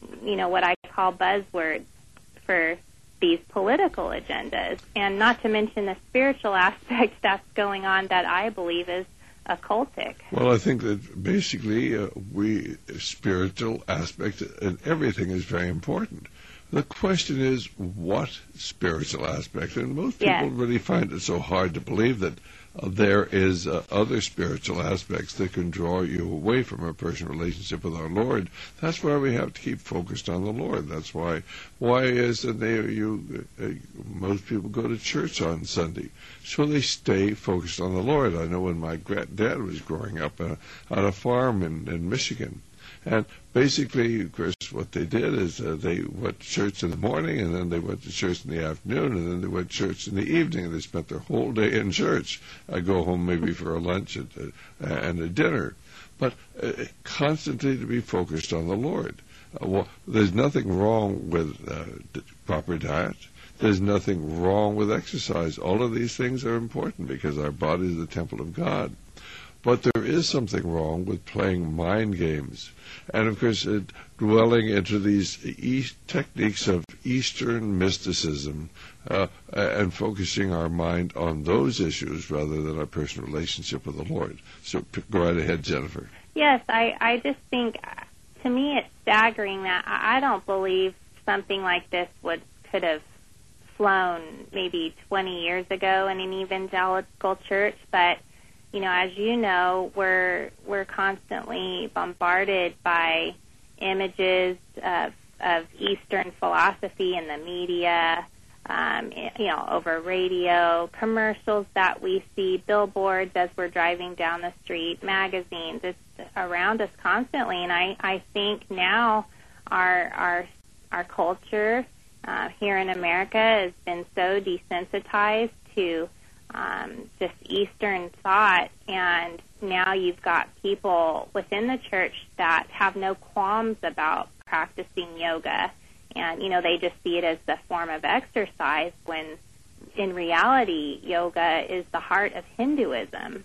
you know, what I call buzzwords for these political agendas, and not to mention the spiritual aspect that's going on that I believe is occultic. Well, I think that basically uh, we spiritual aspect and everything is very important. The question is, what spiritual aspect? And most people Yes. really find it so hard to believe that uh, there is uh, other spiritual aspects that can draw you away from a personal relationship with our Lord. That's why we have to keep focused on the Lord. That's why why is it they you uh, most people go to church on Sunday, so they stay focused on the Lord. I know when my granddad was growing up uh, on a farm in, in Michigan. And basically, of course, what they did is uh, they went to church in the morning, and then they went to church in the afternoon, and then they went to church in the evening, and they spent their whole day in church. I go home maybe for a lunch and, uh, and a dinner. But uh, constantly to be focused on the Lord. Uh, well, there's nothing wrong with uh, d- proper diet. There's nothing wrong with exercise. All of these things are important because our body is the temple of God. But there is something wrong with playing mind games. And, of course, uh, dwelling into these e- techniques of Eastern mysticism uh, and focusing our mind on those issues rather than our personal relationship with the Lord. So p- go right ahead, Jennifer. Yes, I, I just think, to me, it's staggering that I I don't believe something like this would could have flown maybe twenty years ago in an evangelical church, but you know, as you know, we're we're constantly bombarded by images of, of Eastern philosophy in the media, um, you know, over radio, commercials that we see, billboards as we're driving down the street, magazines. It's around us constantly, and I, I think now our our our culture uh, here in America has been so desensitized to Um, just Eastern thought, and now you've got people within the church that have no qualms about practicing yoga, and you know they just see it as the form of exercise when in reality yoga is the heart of Hinduism,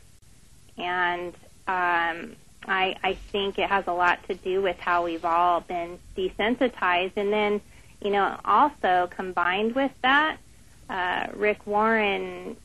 and um, I, I think it has a lot to do with how we've all been desensitized, and then you know also combined with that, uh, Rick Warren,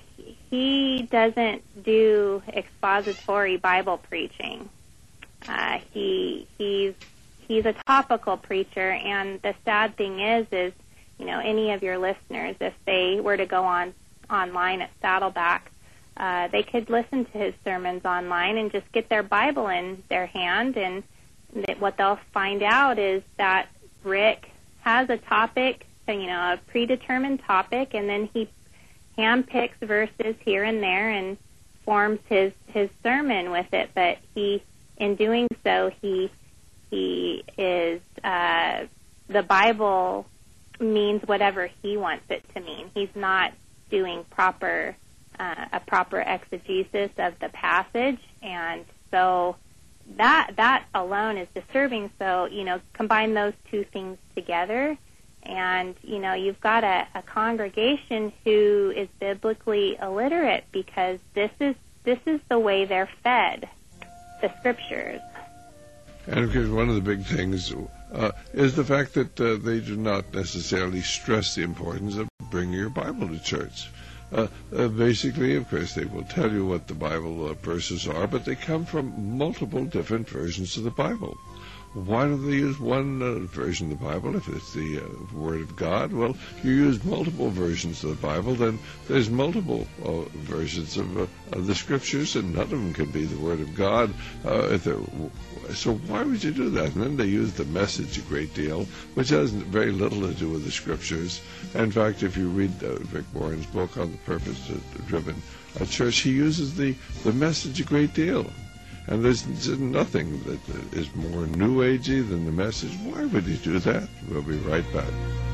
he doesn't do expository Bible preaching. Uh, he he's he's a topical preacher, and the sad thing is, is you know any of your listeners, if they were to go on online at Saddleback, uh, they could listen to his sermons online and just get their Bible in their hand, and that what they'll find out is that Rick has a topic, you know, a predetermined topic, and then he handpicks verses here and there and forms his, his sermon with it. But he, in doing so, he he is uh, the Bible means whatever he wants it to mean. He's not doing proper uh, a proper exegesis of the passage, and so that that alone is disturbing. So you know, combine those two things together, and, you know, you've got a, a congregation who is biblically illiterate because this is this is the way they're fed, the scriptures. And of course, one of the big things uh, is the fact that uh, they do not necessarily stress the importance of bringing your Bible to church. Uh, uh, basically, of course, they will tell you what the Bible uh, verses are, but they come from multiple different versions of the Bible. Why do they use one uh, version of the Bible if it's the uh, Word of God? Well, you use multiple versions of the Bible, then there's multiple uh, versions of, uh, of the Scriptures, and none of them can be the Word of God. Uh, if so why would you do that? And then they use the Message a great deal, which has very little to do with the Scriptures. In fact, if you read uh, Rick Warren's book on the Purpose-Driven uh, Church, he uses the, the Message a great deal. And there's, there's nothing that is more New Agey than the Message. Why would he do that? We'll be right back.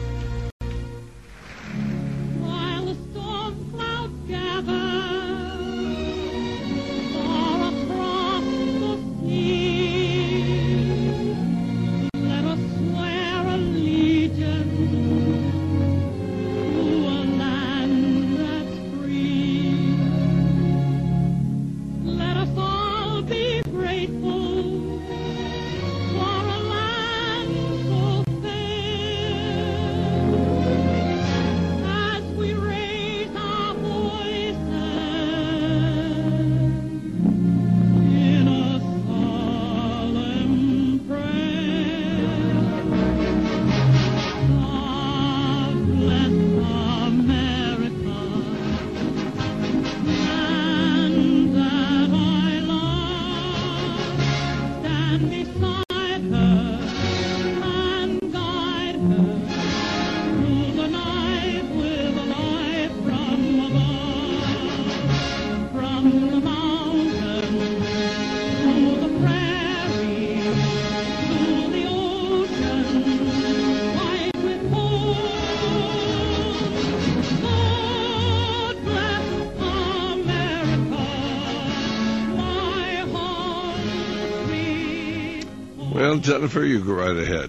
While the storm clouds gather far across the sea, let us swear allegiance to a land that's free. Let us all be grateful for a land Well, Jennifer, you go right ahead.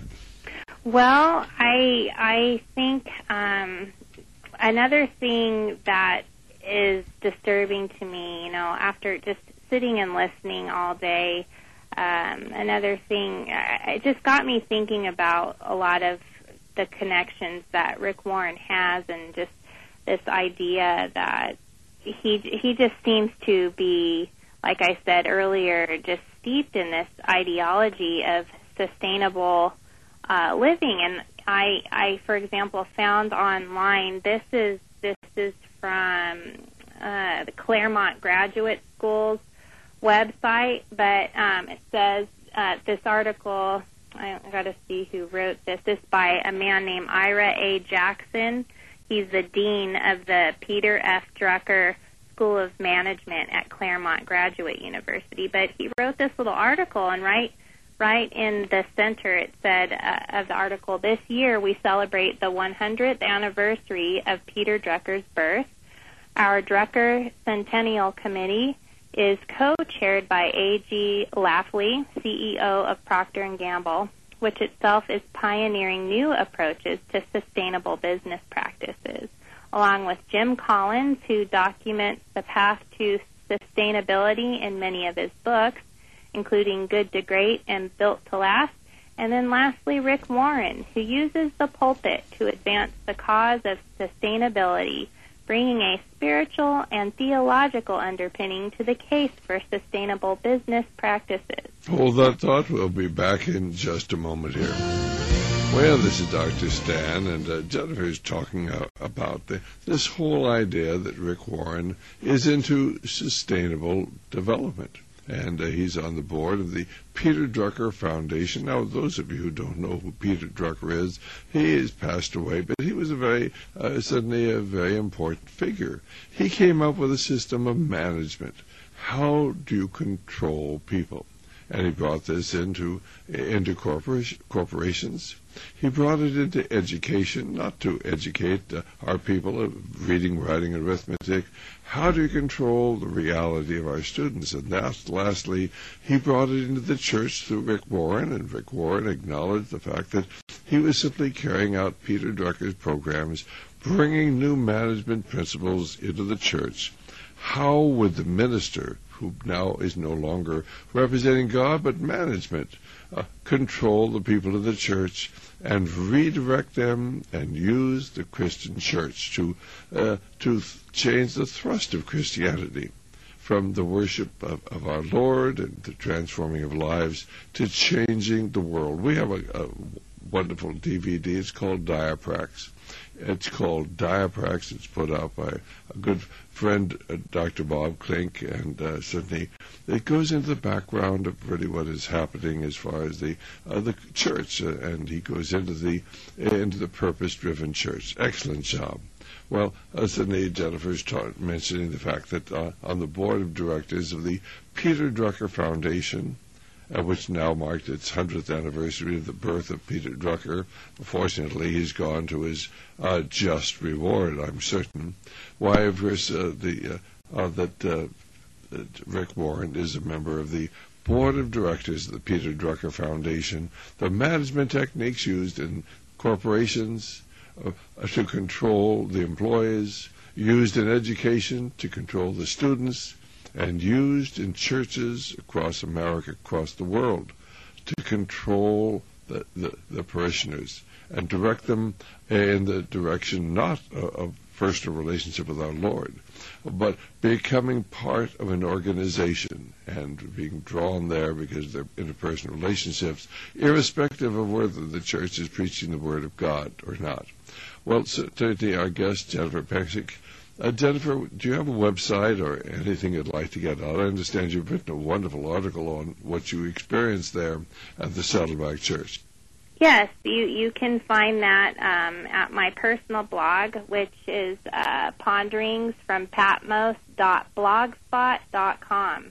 Well, I I think um, another thing that is disturbing to me, you know, after just sitting and listening all day, um, another thing, it just got me thinking about a lot of the connections that Rick Warren has, and just this idea that he he just seems to be, like I said earlier, just steeped in this ideology of sustainable uh, living. And I, I, for example, found online, this is this is from uh, the Claremont Graduate School's website, but um, it says uh, this article, I got to see who wrote this. This is by a man named Ira A. Jackson. He's the dean of the Peter F. Drucker School of Management at Claremont Graduate University. But he wrote this little article, and right, right in the center it said uh, of the article, this year we celebrate the one hundredth anniversary of Peter Drucker's birth. Our Drucker Centennial Committee is co-chaired by A G Lafley, C E O of Procter and Gamble, which itself is pioneering new approaches to sustainable business practices, along with Jim Collins, who documents the path to sustainability in many of his books, including Good to Great and Built to Last, and then lastly, Rick Warren, who uses the pulpit to advance the cause of sustainability, bringing a spiritual and theological underpinning to the case for sustainable business practices. Hold that thought. We'll be back in just a moment here. Well, this is Doctor Stan, and uh, Jennifer is talking uh, about the, this whole idea that Rick Warren is into sustainable development. And uh, he's on the board of the Peter Drucker Foundation. Now, those of you who don't know who Peter Drucker is, he has passed away, but he was a very, uh, suddenly a very important figure. He came up with a system of management. How do you control people? And he brought this into into corporation, corporations. He brought it into education, not to educate uh, our people of reading, writing, and arithmetic. How do you control the reality of our students? And that, lastly, he brought it into the church through Rick Warren, and Rick Warren acknowledged the fact that he was simply carrying out Peter Drucker's programs, bringing new management principles into the church. How would the minister, who now is no longer representing God but management, uh, control the people of the church and redirect them and use the Christian church to uh, to th- change the thrust of Christianity from the worship of, of our Lord and the transforming of lives to changing the world? We have a, a wonderful D V D. It's called Diaprax. It's called Diaprax. It's put out by a good friend, uh, Doctor Bob Klink, and uh, Sydney. It goes into the background of really what is happening as far as the uh, the church, uh, and he goes into the into the purpose-driven church. Excellent job. Well, uh, Sydney, Jennifer's taught, mentioning the fact that uh, on the board of directors of the Peter Drucker Foundation, Uh, which now marked its hundredth anniversary of the birth of Peter Drucker. Fortunately, he's gone to his uh, just reward, I'm certain. Why, of course, uh, the uh, uh, that, uh, that Rick Warren is a member of the board of directors of the Peter Drucker Foundation. The management techniques used in corporations uh, to control the employees, used in education to control the students, and used in churches across America, across the world, to control the, the, the parishioners and direct them in the direction not of first a relationship with our Lord, but becoming part of an organization and being drawn there because they're interpersonal relationships, irrespective of whether the church is preaching the Word of God or not. Well, so, today our guest, Jennifer Peksick. Uh, Jennifer, do you have a website or anything you'd like to get out? I understand you've written a wonderful article on what you experienced there at the Saddleback Church. Yes, you, you can find that um, at my personal blog, which is uh, ponderings from patmos dot blogspot dot com.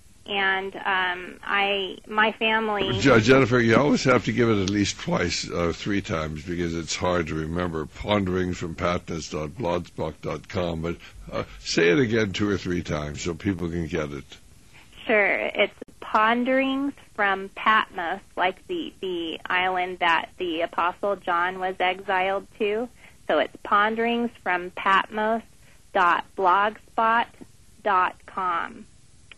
And um, I, my family... Jennifer, you always have to give it at least twice, uh, three times, because it's hard to remember. Ponderings from patmos dot blogspot dot com. But uh, say it again two or three times so people can get it. Sure. It's Ponderings from Patmos, like the, the island that the Apostle John was exiled to. So it's ponderings from Patmos dot blogspot dot com.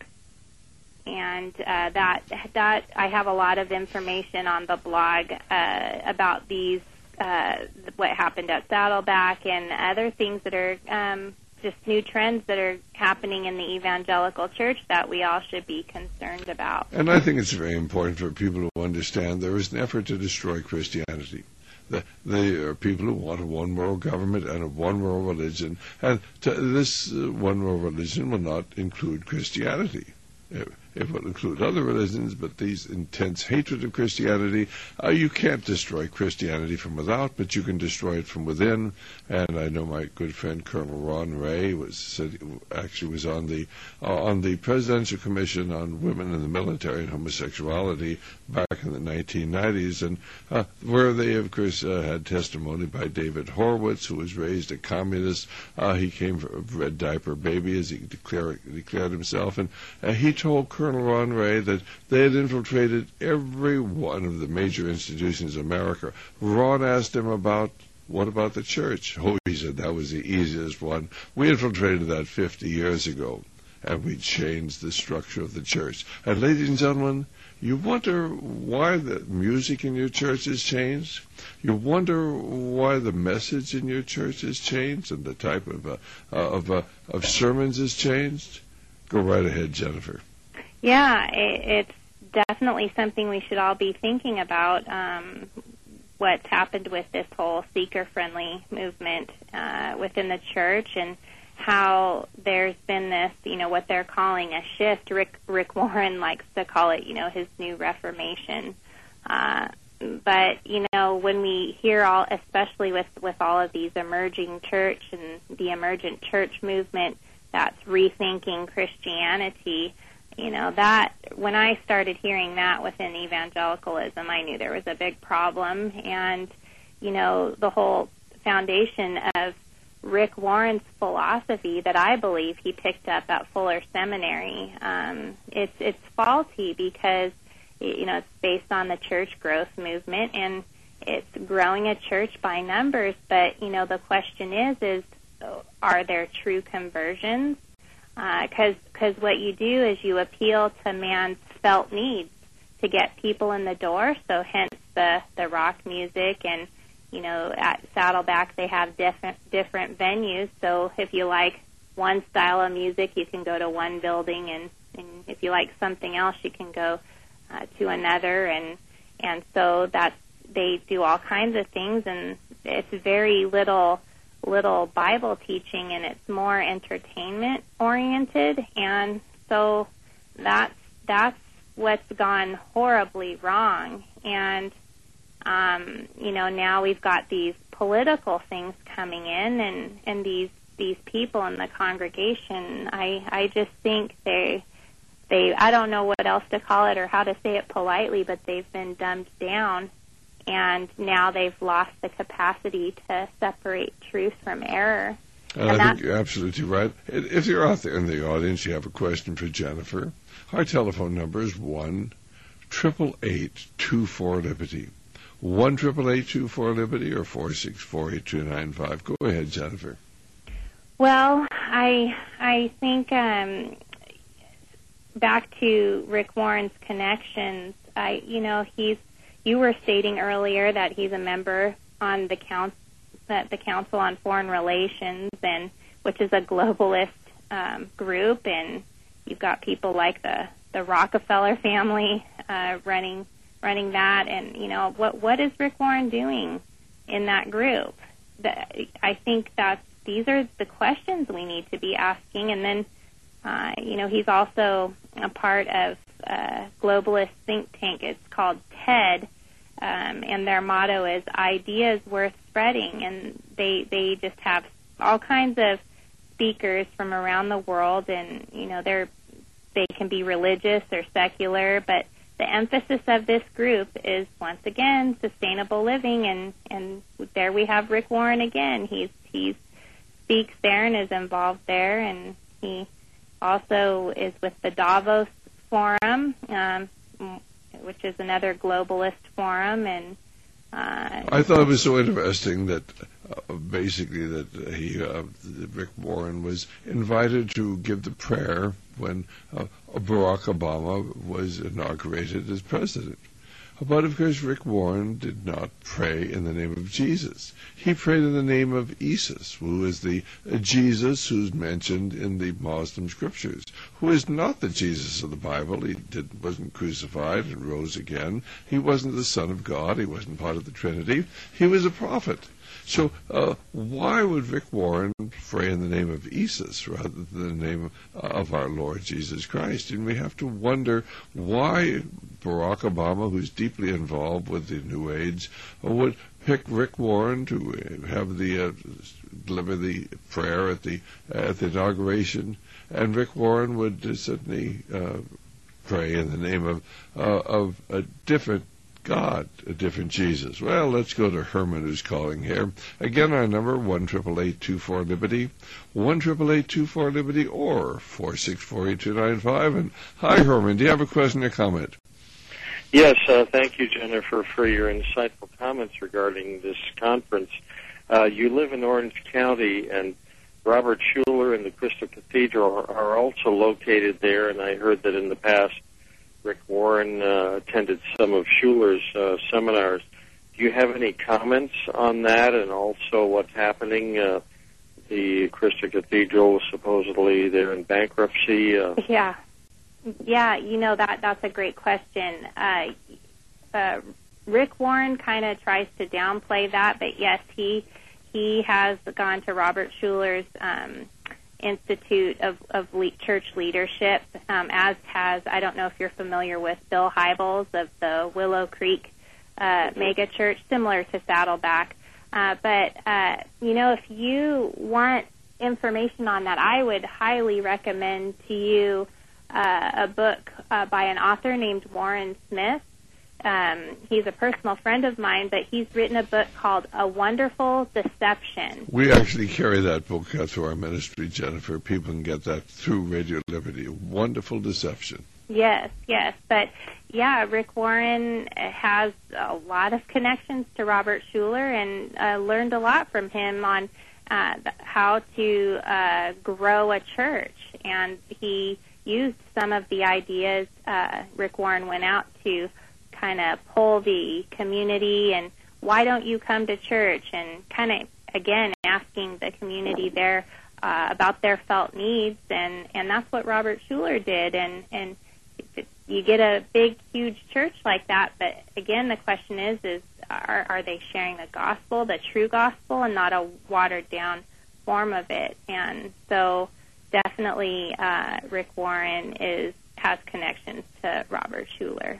And uh, that that I have a lot of information on the blog uh, about these, uh, what happened at Saddleback and other things that are um, just new trends that are happening in the evangelical church that we all should be concerned about. And I think it's very important for people to understand there is an effort to destroy Christianity. The, they are people who want a one world government and a one world religion, and to, this uh, one world religion will not include Christianity. It, it will include other religions, but these intense hatred of Christianity, uh, you can't destroy Christianity from without, but you can destroy it from within. And I know my good friend Colonel Ron Ray was said, actually was on the uh, on the Presidential Commission on Women in the Military and Homosexuality back in the nineteen nineties, and uh, where they, of course, uh, had testimony by David Horowitz, who was raised a communist. Uh, he came from a red diaper baby, as he declared, declared himself, and uh, he told Colonel Ron Ray that they had infiltrated every one of the major institutions in America. Ron asked him about, what about the church? Oh, he said that was the easiest one. We infiltrated that fifty years ago, and we changed the structure of the church. And ladies and gentlemen, you wonder why the music in your church has changed? You wonder why the message in your church has changed and the type of uh, uh, of, uh, of sermons has changed? Go right ahead, Jennifer. Yeah, it, it's definitely something we should all be thinking about. Um, what's happened with this whole seeker-friendly movement uh, within the church, and how there's been this, you know, what they're calling a shift. Rick Rick Warren likes to call it, you know, his new Reformation. Uh, but, you know, when we hear all, especially with, with all of these emerging church and the emergent church movement that's rethinking Christianity, you know, that when I started hearing that within evangelicalism, I knew there was a big problem. And, you know, the whole foundation of Rick Warren's philosophy that I believe he picked up at Fuller Seminary, um, it's it's faulty because, you know, it's based on the church growth movement, and it's growing a church by numbers. But, you know, the question is, is are there true conversions? Because uh, because what you do is you appeal to man's felt needs to get people in the door. So hence the, the rock music, and, you know, at Saddleback they have different different venues. So if you like one style of music, you can go to one building, and, and if you like something else, you can go uh, to another. And and so that's, they do all kinds of things, and it's very little. little Bible teaching, and it's more entertainment oriented, and so that's that's what's gone horribly wrong. And um, you know, now we've got these political things coming in, and, and these these people in the congregation. I I just think they they I don't know what else to call it or how to say it politely, but they've been dumbed down. And now they've lost the capacity to separate truth from error. And, and I think you're absolutely right. If you're out there in the audience, you have a question for Jennifer, our telephone number is one eight eight eight, two four, Liberty. one eight eight eight, two four, Liberty, or four six four, eight two nine five. Go ahead, Jennifer. Well, I I think um, back to Rick Warren's connections, I you know, he's You were stating earlier that he's a member on the council, the Council on Foreign Relations, and which is a globalist um, group, and you've got people like the, the Rockefeller family uh, running running that. And you know, what what is Rick Warren doing in that group? The, I think that these are the questions we need to be asking. And then, uh, you know, he's also a part of a globalist think tank. It's called TED. Um, and their motto is ideas worth spreading, and they they just have all kinds of speakers from around the world, and you know they're they can be religious or secular, but the emphasis of this group is once again sustainable living, and and there we have Rick Warren again. He's he speaks there and is involved there, and he also is with the Davos Forum, um, which is another globalist forum, and uh, I thought it was so interesting that uh, basically that uh, he, uh, Rick Warren, was invited to give the prayer when uh, Barack Obama was inaugurated as president. But, of course, Rick Warren did not pray in the name of Jesus. He prayed in the name of Isis, who is the uh, Jesus who's mentioned in the Muslim scriptures, who is not the Jesus of the Bible. He did, wasn't crucified and rose again. He wasn't the Son of God. He wasn't part of the Trinity. He was a prophet. So uh, why would Rick Warren pray in the name of Isis rather than the name of our Lord Jesus Christ? And we have to wonder why Barack Obama, who's deeply involved with the New Age, would pick Rick Warren to have the uh, deliver the prayer at the uh, at the inauguration, and Rick Warren would uh, certainly uh, pray in the name of uh, of a different God, a different Jesus. Well, let's go to Herman, who's calling here. Again, our number, one eight eight eight, two four, Liberty, one eight eight eight, two four, Liberty, or four six four, eight two nine five. And hi, Herman, do you have a question or comment? Yes, uh, thank you, Jennifer, for your insightful comments regarding this conference. Uh, you live in Orange County, and Robert Schuller and the Crystal Cathedral are, are also located there, and I heard that in the past Rick Warren uh, attended some of Schuller's uh, seminars. Do you have any comments on that, and also what's happening? Uh, the Crystal Cathedral, supposedly they're in bankruptcy. Uh, yeah. Yeah, you know, that that's a great question. Uh, uh, Rick Warren kind of tries to downplay that, but yes, he he has gone to Robert Schuller's um, Institute of, of Le- Church Leadership, um, as has, I don't know if you're familiar with Bill Hybels of the Willow Creek uh, mega church, similar to Saddleback. Uh, but, uh, you know, if you want information on that, I would highly recommend to you uh, a book uh, by an author named Warren Smith. Um, he's a personal friend of mine, but he's written a book called A Wonderful Deception. We actually carry that book uh, through our ministry, Jennifer. People can get that through Radio Liberty. A Wonderful Deception. Yes, yes. But, yeah, Rick Warren has a lot of connections to Robert Schuller, and uh, learned a lot from him on uh, how to uh, grow a church. And he used some of the ideas uh, Rick Warren went out to kind of poll the community and why don't you come to church, and kind of, again, asking the community there uh, about their felt needs, and, and that's what Robert Schuller did. And, and you get a big, huge church like that, but again, the question is, is are, are they sharing the gospel, the true gospel, and not a watered-down form of it? And so definitely uh, Rick Warren is has connections to Robert Schuller.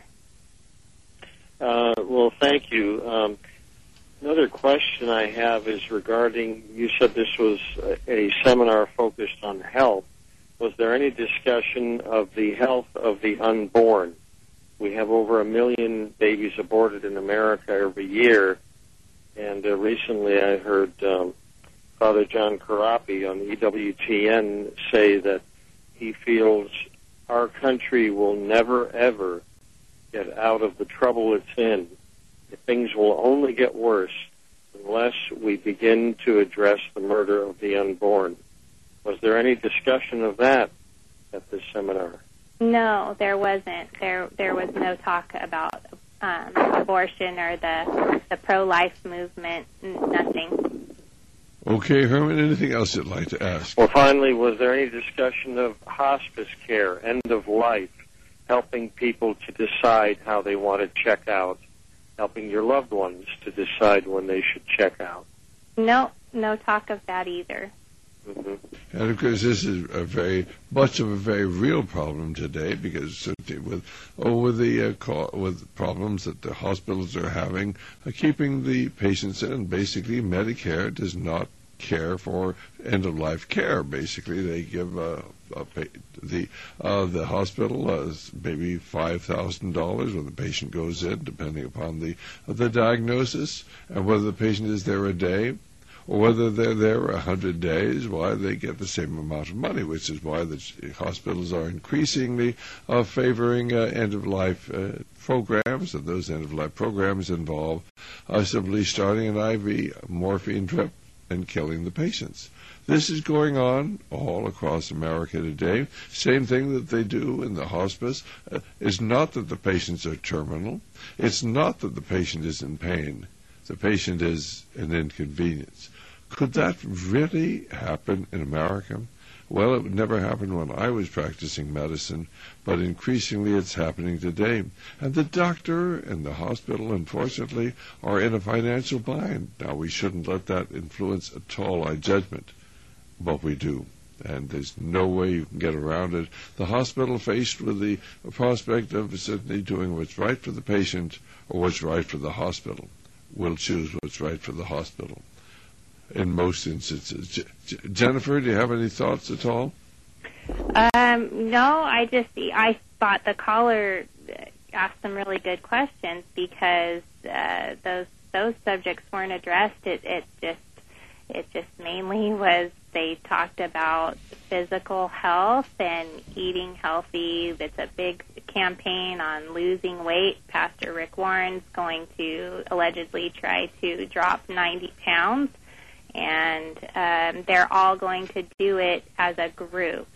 Uh, well, thank you. Um, another question I have is regarding, you said this was a, a seminar focused on health. Was there any discussion of the health of the unborn? We have over a million babies aborted in America every year, and uh, recently I heard um, Father John Karapi on E W T N say that he feels our country will never, ever get out of the trouble it's in. Things will only get worse unless we begin to address the murder of the unborn. Was there any discussion of that at this seminar? No, there wasn't. There there was no talk about um, abortion or the the pro-life movement. Nothing. Okay, Herman, anything else you'd like to ask? Well, finally, was there any discussion of hospice care, end of life, helping people to decide how they want to check out, helping your loved ones to decide when they should check out? No, no talk of that either. Mm-hmm. And of course, this is a very much of a very real problem today, because certainly with oh, with the uh, co- with problems that the hospitals are having, uh, keeping the patients in. Basically, Medicare does not care for end-of-life care. Basically, they give uh, a pa- the uh, the hospital uh, maybe five thousand dollars when the patient goes in, depending upon the uh, the diagnosis and whether the patient is there a day or whether they're there a hundred days, why they get the same amount of money, which is why the hospitals are increasingly uh, favoring uh, end-of-life uh, programs, and those end-of-life programs involve uh, simply starting an I V morphine drip and killing the patients. This is going on all across America today. Same thing that they do in the hospice. Uh, it's not that the patients are terminal. It's not that the patient is in pain. The patient is an inconvenience. Could that really happen in America? Well, it would never happen when I was practicing medicine, but increasingly it's happening today. And the doctor and the hospital, unfortunately, are in a financial bind. Now, we shouldn't let that influence at all our judgment, but we do. And there's no way you can get around it. The hospital, faced with the prospect of certainly doing what's right for the patient or what's right for the hospital, will choose what's right for the hospital in most instances. J- J- Jennifer, do you have any thoughts at all? Um, no, I just I thought the caller asked some really good questions because uh, those those subjects weren't addressed. It it just it just mainly was they talked about physical health and eating healthy. It's a big campaign on losing weight. Pastor Rick Warren's going to allegedly try to drop ninety pounds, and um, they're all going to do it as a group.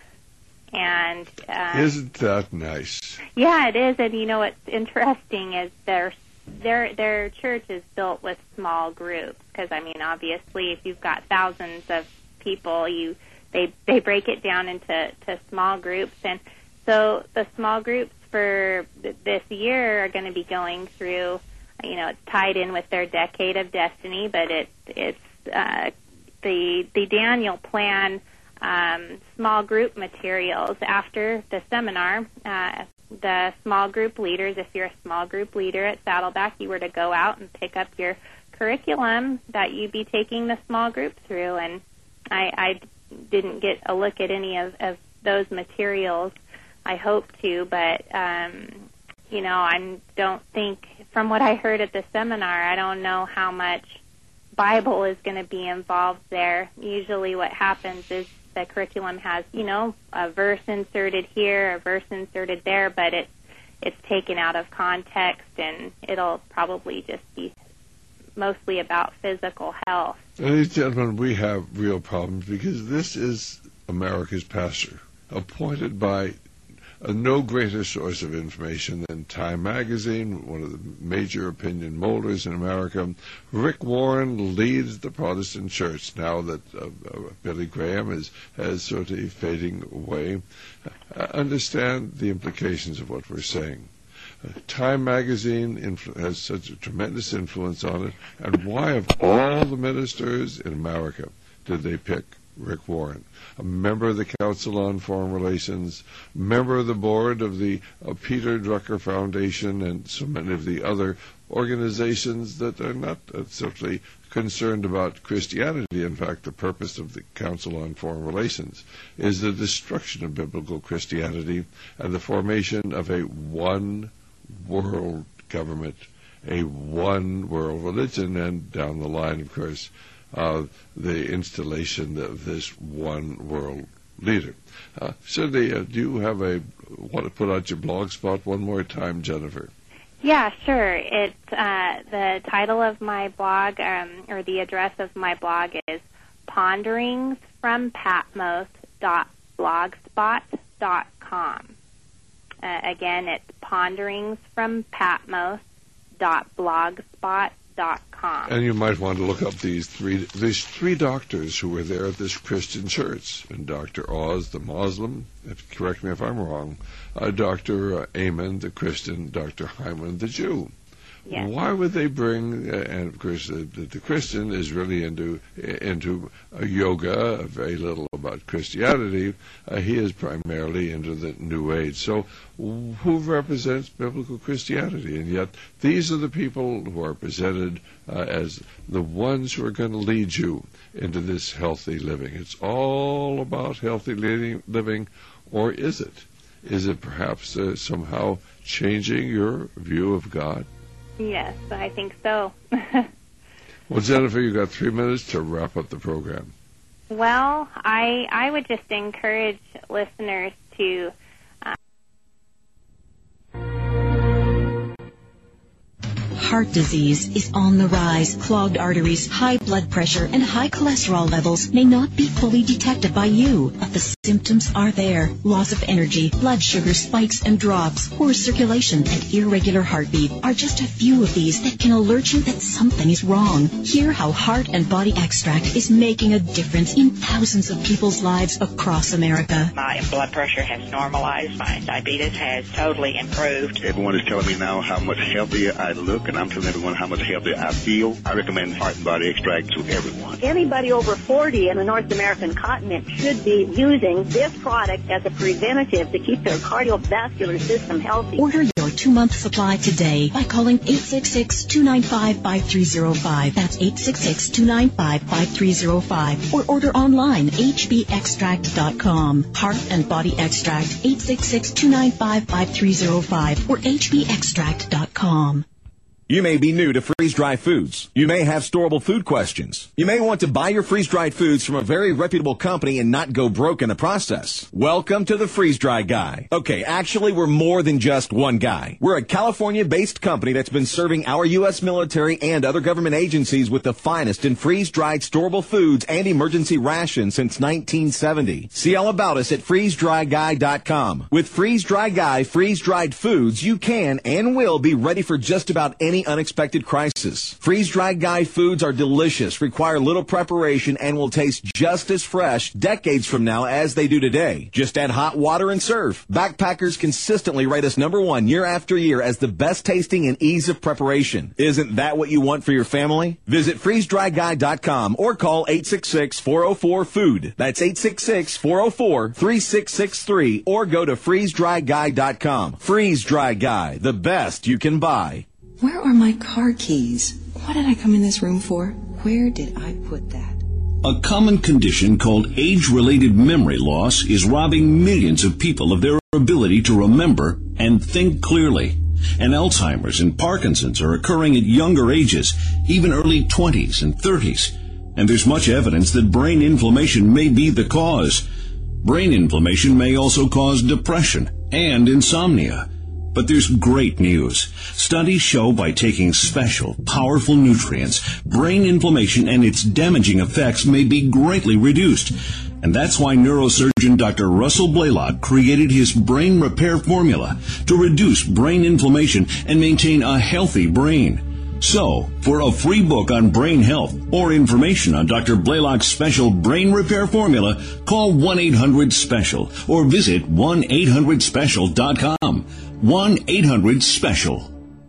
And um, isn't that nice? Yeah, it is. And you know what's interesting is their their their church is built with small groups. Because I mean, obviously, if you've got thousands of people, you they they break it down into to small groups, and so the small groups for th- this year are going to be going through. You know, it's tied in with their Decade of Destiny, but it's it's uh, the the Daniel Plan. Um, small group materials after the seminar. Uh, the small group leaders, if you're a small group leader at Saddleback, you were to go out and pick up your curriculum that you'd be taking the small group through. And I, I didn't get a look at any of, of those materials. I hope to, but um, you know, I don't think, from what I heard at the seminar, I don't know how much Bible is going to be involved there. Usually what happens is the curriculum has, you know, a verse inserted here, a verse inserted there, but it's it's taken out of context, and it'll probably just be mostly about physical health. Ladies and gentlemen, we have real problems because this is America's pastor, appointed by a no greater source of information than Time Magazine, one of the major opinion molders in America. Rick Warren leads the Protestant church now that uh, uh, Billy Graham is has sort of fading away. Uh, understand the implications of what we're saying. Uh, Time Magazine influ- has such a tremendous influence on it, and why of all the ministers in America did they pick Rick Warren, a member of the Council on Foreign Relations, member of the board of the uh, Peter Drucker Foundation, and so many of the other organizations that are not uh, simply concerned about Christianity. In fact, the purpose of the Council on Foreign Relations is the destruction of biblical Christianity and the formation of a one-world government, a one-world religion, and down the line, of course, Uh, the installation of this one world leader. Uh, Cindy, uh, do you have a want to put out your blog spot one more time, Jennifer? Yeah, sure. It's uh, the title of my blog, um, or the address of my blog is ponderings from patmos dot blogspot dot com. Uh, again, it's ponderings from patmos dot blogspot dot com. And you might want to look up these three these three doctors who were there at this Christian church. And Doctor Oz, the Muslim, if, correct me if I'm wrong, uh, Doctor Uh, Amen, the Christian, Doctor Hyman, the Jew. Yes. Why would they bring, uh, and of course the, the, the Christian is really into into uh, yoga, very little about Christianity. Uh, he is primarily into the New Age. So who represents biblical Christianity? And yet these are the people who are presented uh, as the ones who are going to lead you into this healthy living. It's all about healthy living, or is it? Is it perhaps uh, somehow changing your view of God? Yes, I think so. Well, Jennifer, you got three minutes to wrap up the program. Well, I I would just encourage listeners to Heart disease is on the rise. Clogged arteries, high blood pressure, and high cholesterol levels may not be fully detected by you, but the symptoms are there. Loss of energy, blood sugar spikes and drops, poor circulation, and irregular heartbeat are just a few of these that can alert you that something is wrong. Hear how Heart and Body Extract is making a difference in thousands of people's lives across America. My blood pressure has normalized. My diabetes has totally improved. Everyone is telling me now how much healthier I look, and I'm telling everyone how much healthier I feel. I recommend Heart and Body Extract to everyone. Anybody over forty in the North American continent should be using this product as a preventative to keep their cardiovascular system healthy. Order your two-month supply today by calling eight six six, two nine five, five three zero five. That's eight six six, two nine five, five three zero five. Or order online, h b extract dot com. Heart and Body Extract, eight six six, two nine five, five three zero five or h b extract dot com. You may be new to freeze-dried foods. You may have storable food questions. You may want to buy your freeze-dried foods from a very reputable company and not go broke in the process. Welcome to the Freeze-Dry Guy. Okay, actually, we're more than just one guy. We're a California-based company that's been serving our U S military and other government agencies with the finest in freeze-dried storable foods and emergency rations since nineteen seventy. See all about us at freeze dry guy dot com. With Freeze-Dry Guy freeze-dried foods, you can and will be ready for just about any unexpected crisis. Freeze-Dried Guy foods are delicious, require little preparation, and will taste just as fresh decades from now as they do today. Just add hot water and serve. Backpackers consistently rate us number one year after year as the best tasting and ease of preparation. Isn't that what you want for your family? Visit freeze dry guy dot com or call eight six six, four oh four, food. That's eight six six, four oh four, three six six three or go to freeze dry guy dot com. Freeze-Dry Guy, the best you can buy. Where are my car keys? What did I come in this room for? Where did I put that? A common condition called age-related memory loss is robbing millions of people of their ability to remember and think clearly. And Alzheimer's and Parkinson's are occurring at younger ages, even early twenties and thirties. And there's much evidence that brain inflammation may be the cause. Brain inflammation may also cause depression and insomnia. But there's great news. Studies show by taking special, powerful nutrients, brain inflammation and its damaging effects may be greatly reduced. And that's why neurosurgeon Doctor Russell Blaylock created his brain repair formula to reduce brain inflammation and maintain a healthy brain. So, for a free book on brain health or information on Doctor Blaylock's special brain repair formula, call one eight hundred special or visit one eight hundred special dot com. one eight hundred special.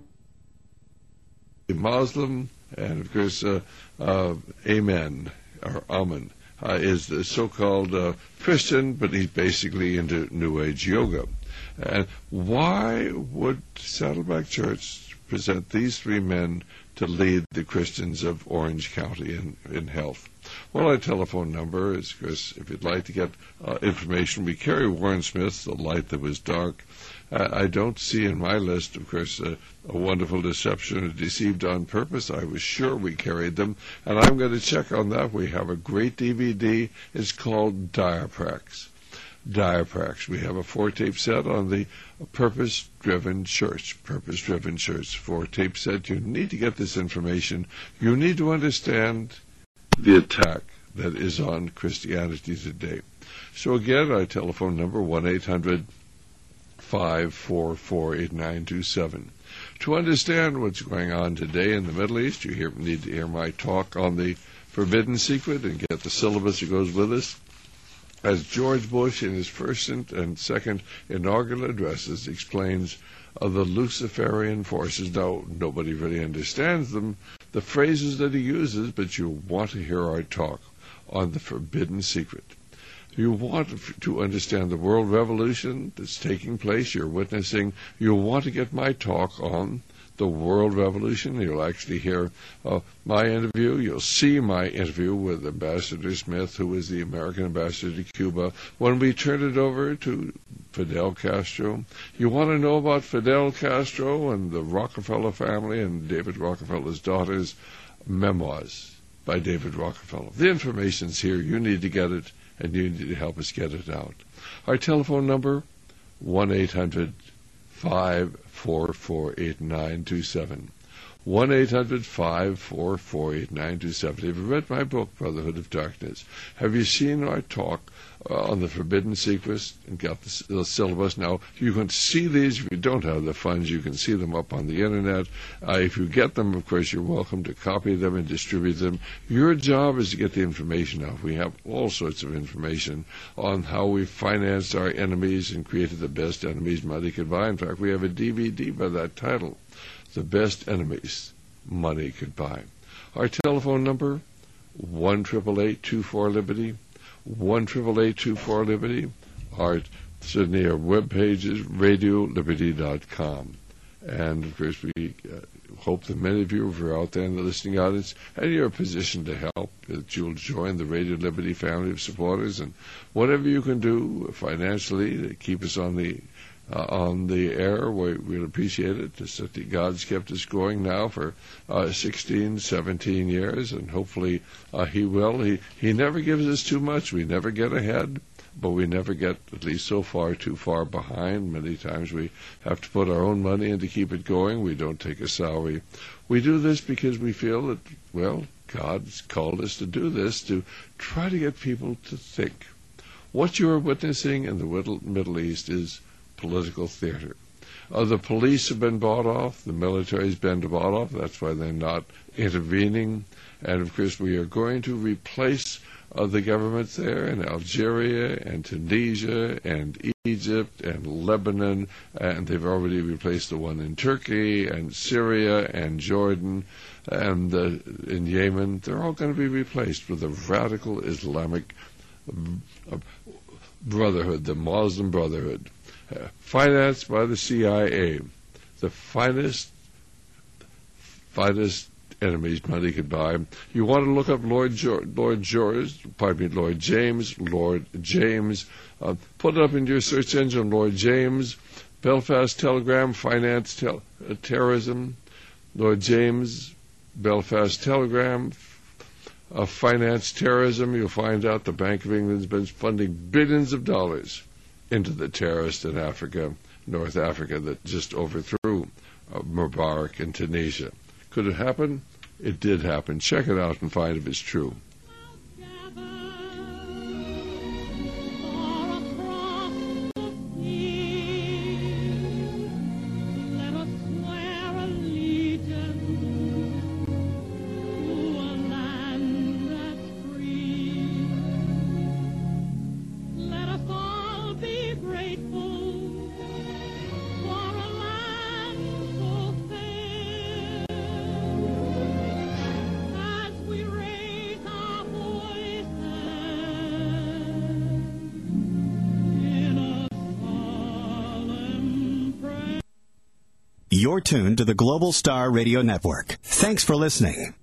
Muslim, and of course, uh, uh, Amen, or Amen, uh, is the so-called uh, Christian, but he's basically into New Age yoga. And why would Saddleback Church present these three men to lead the Christians of Orange County in, in health? Well, our telephone number is, Chris, if you'd like to get uh, information, we carry Warren Smith's The Light That Was Dark. Uh, I don't see in my list, of course, uh, A Wonderful Deception, A Deceived on Purpose. I was sure we carried them, and I'm going to check on that. We have a great D V D. It's called Diaprax. Diaprax. We have a four-tape set on the Purpose-Driven Church. Purpose-Driven Church. Four-tape set. You need to get this information. You need to understand the attack that is on Christianity today. So again, our telephone number, one eight hundred five four four eight nine two seven. To understand what's going on today in the Middle East, you hear, need to hear my talk on the Forbidden Secret and get the syllabus that goes with us. As George Bush, in his first and second inaugural addresses, explains of the Luciferian forces. Now, nobody really understands them, the phrases that he uses, but you want to hear our talk on the Forbidden Secret. You want to understand the world revolution that's taking place, you're witnessing. You want to get my talk on the world revolution. You'll actually hear uh, my interview. You'll see my interview with Ambassador Smith, who is the American ambassador to Cuba, when we turn it over to Fidel Castro. You want to know about Fidel Castro and the Rockefeller family and David Rockefeller's daughters. Memoirs by David Rockefeller. The information's here. You need to get it, and you need to help us get it out. Our telephone number, one eight hundred five four four eight nine two seven. one eight hundred five four four eight nine two seven. Have you read my book, Brotherhood of Darkness? Have you seen our talk uh, on the Forbidden Secrets and got the, the syllabus? Now, you can see these. If you don't have the funds, you can see them up on the Internet. Uh, if you get them, of course, you're welcome to copy them and distribute them. Your job is to get the information out. We have all sorts of information on how we financed our enemies and created the best enemies money could buy. In fact, we have a D V D by that title, The Best Enemies Money Could Buy. Our telephone number, one eight eight eight, two four, Liberty, one eight eight eight, two four, Liberty. Our, certainly our web page is radio liberty dot com. And, of course, we uh, hope that many of you, if you're out there in the listening audience, and you're in a position to help, that you'll join the Radio Liberty family of supporters, and whatever you can do financially to keep us on the Uh, on the air, we, we'll appreciate it. Certainly God's kept us going now for uh, sixteen, seventeen years, and hopefully uh, He will. He, he never gives us too much. We never get ahead, but we never get, at least so far, too far behind. Many times we have to put our own money in to keep it going. We don't take a salary. We do this because we feel that, well, God's called us to do this, to try to get people to think. What you are witnessing in the Middle East is political theater. Uh, the police have been bought off. The military's been bought off. That's why they're not intervening. And, of course, we are going to replace uh, the governments there in Algeria and Tunisia and Egypt and Lebanon. And they've already replaced the one in Turkey and Syria and Jordan and uh, in Yemen. They're all going to be replaced with a radical Islamic uh, brotherhood, the Muslim Brotherhood. Uh, financed by the C I A, the finest, finest enemies money could buy. You want to look up Lord jo- Lord George, pardon me, Lord James, Lord James. Uh, put it up in your search engine, Lord James, Belfast Telegram, finance tel- uh, terrorism, Lord James, Belfast Telegram, uh, finance terrorism. You'll find out the Bank of England's been funding billions of dollars into the terrorists in Africa, North Africa, that just overthrew uh, Mubarak in Tunisia. Could it happen? It did happen. Check it out and find if it's true. You're tuned to the Global Star Radio Network. Thanks for listening.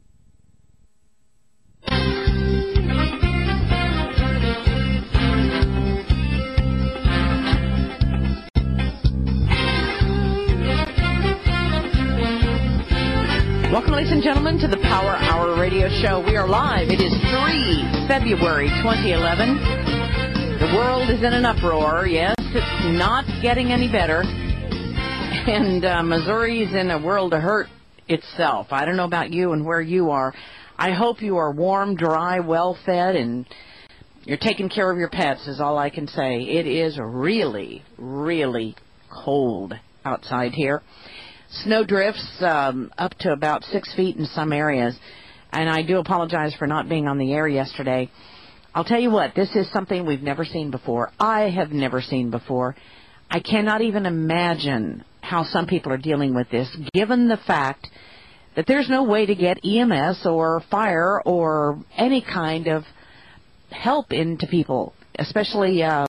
Welcome, ladies and gentlemen, to the Power Hour Radio Show. We are live. It is the third of February, twenty eleven. The world is in an uproar. Yes, it's not getting any better. And uh, Missouri's in a world of hurt itself. I don't know about you and where you are. I hope you are warm, dry, well-fed, and you're taking care of your pets is all I can say. It is really, really cold outside here. Snow drifts um, up to about six feet in some areas. And I do apologize for not being on the air yesterday. I'll tell you what, this is something we've never seen before. I have never seen before. I cannot even imagine how some people are dealing with this, given the fact that there's no way to get E M S or fire or any kind of help into people, especially uh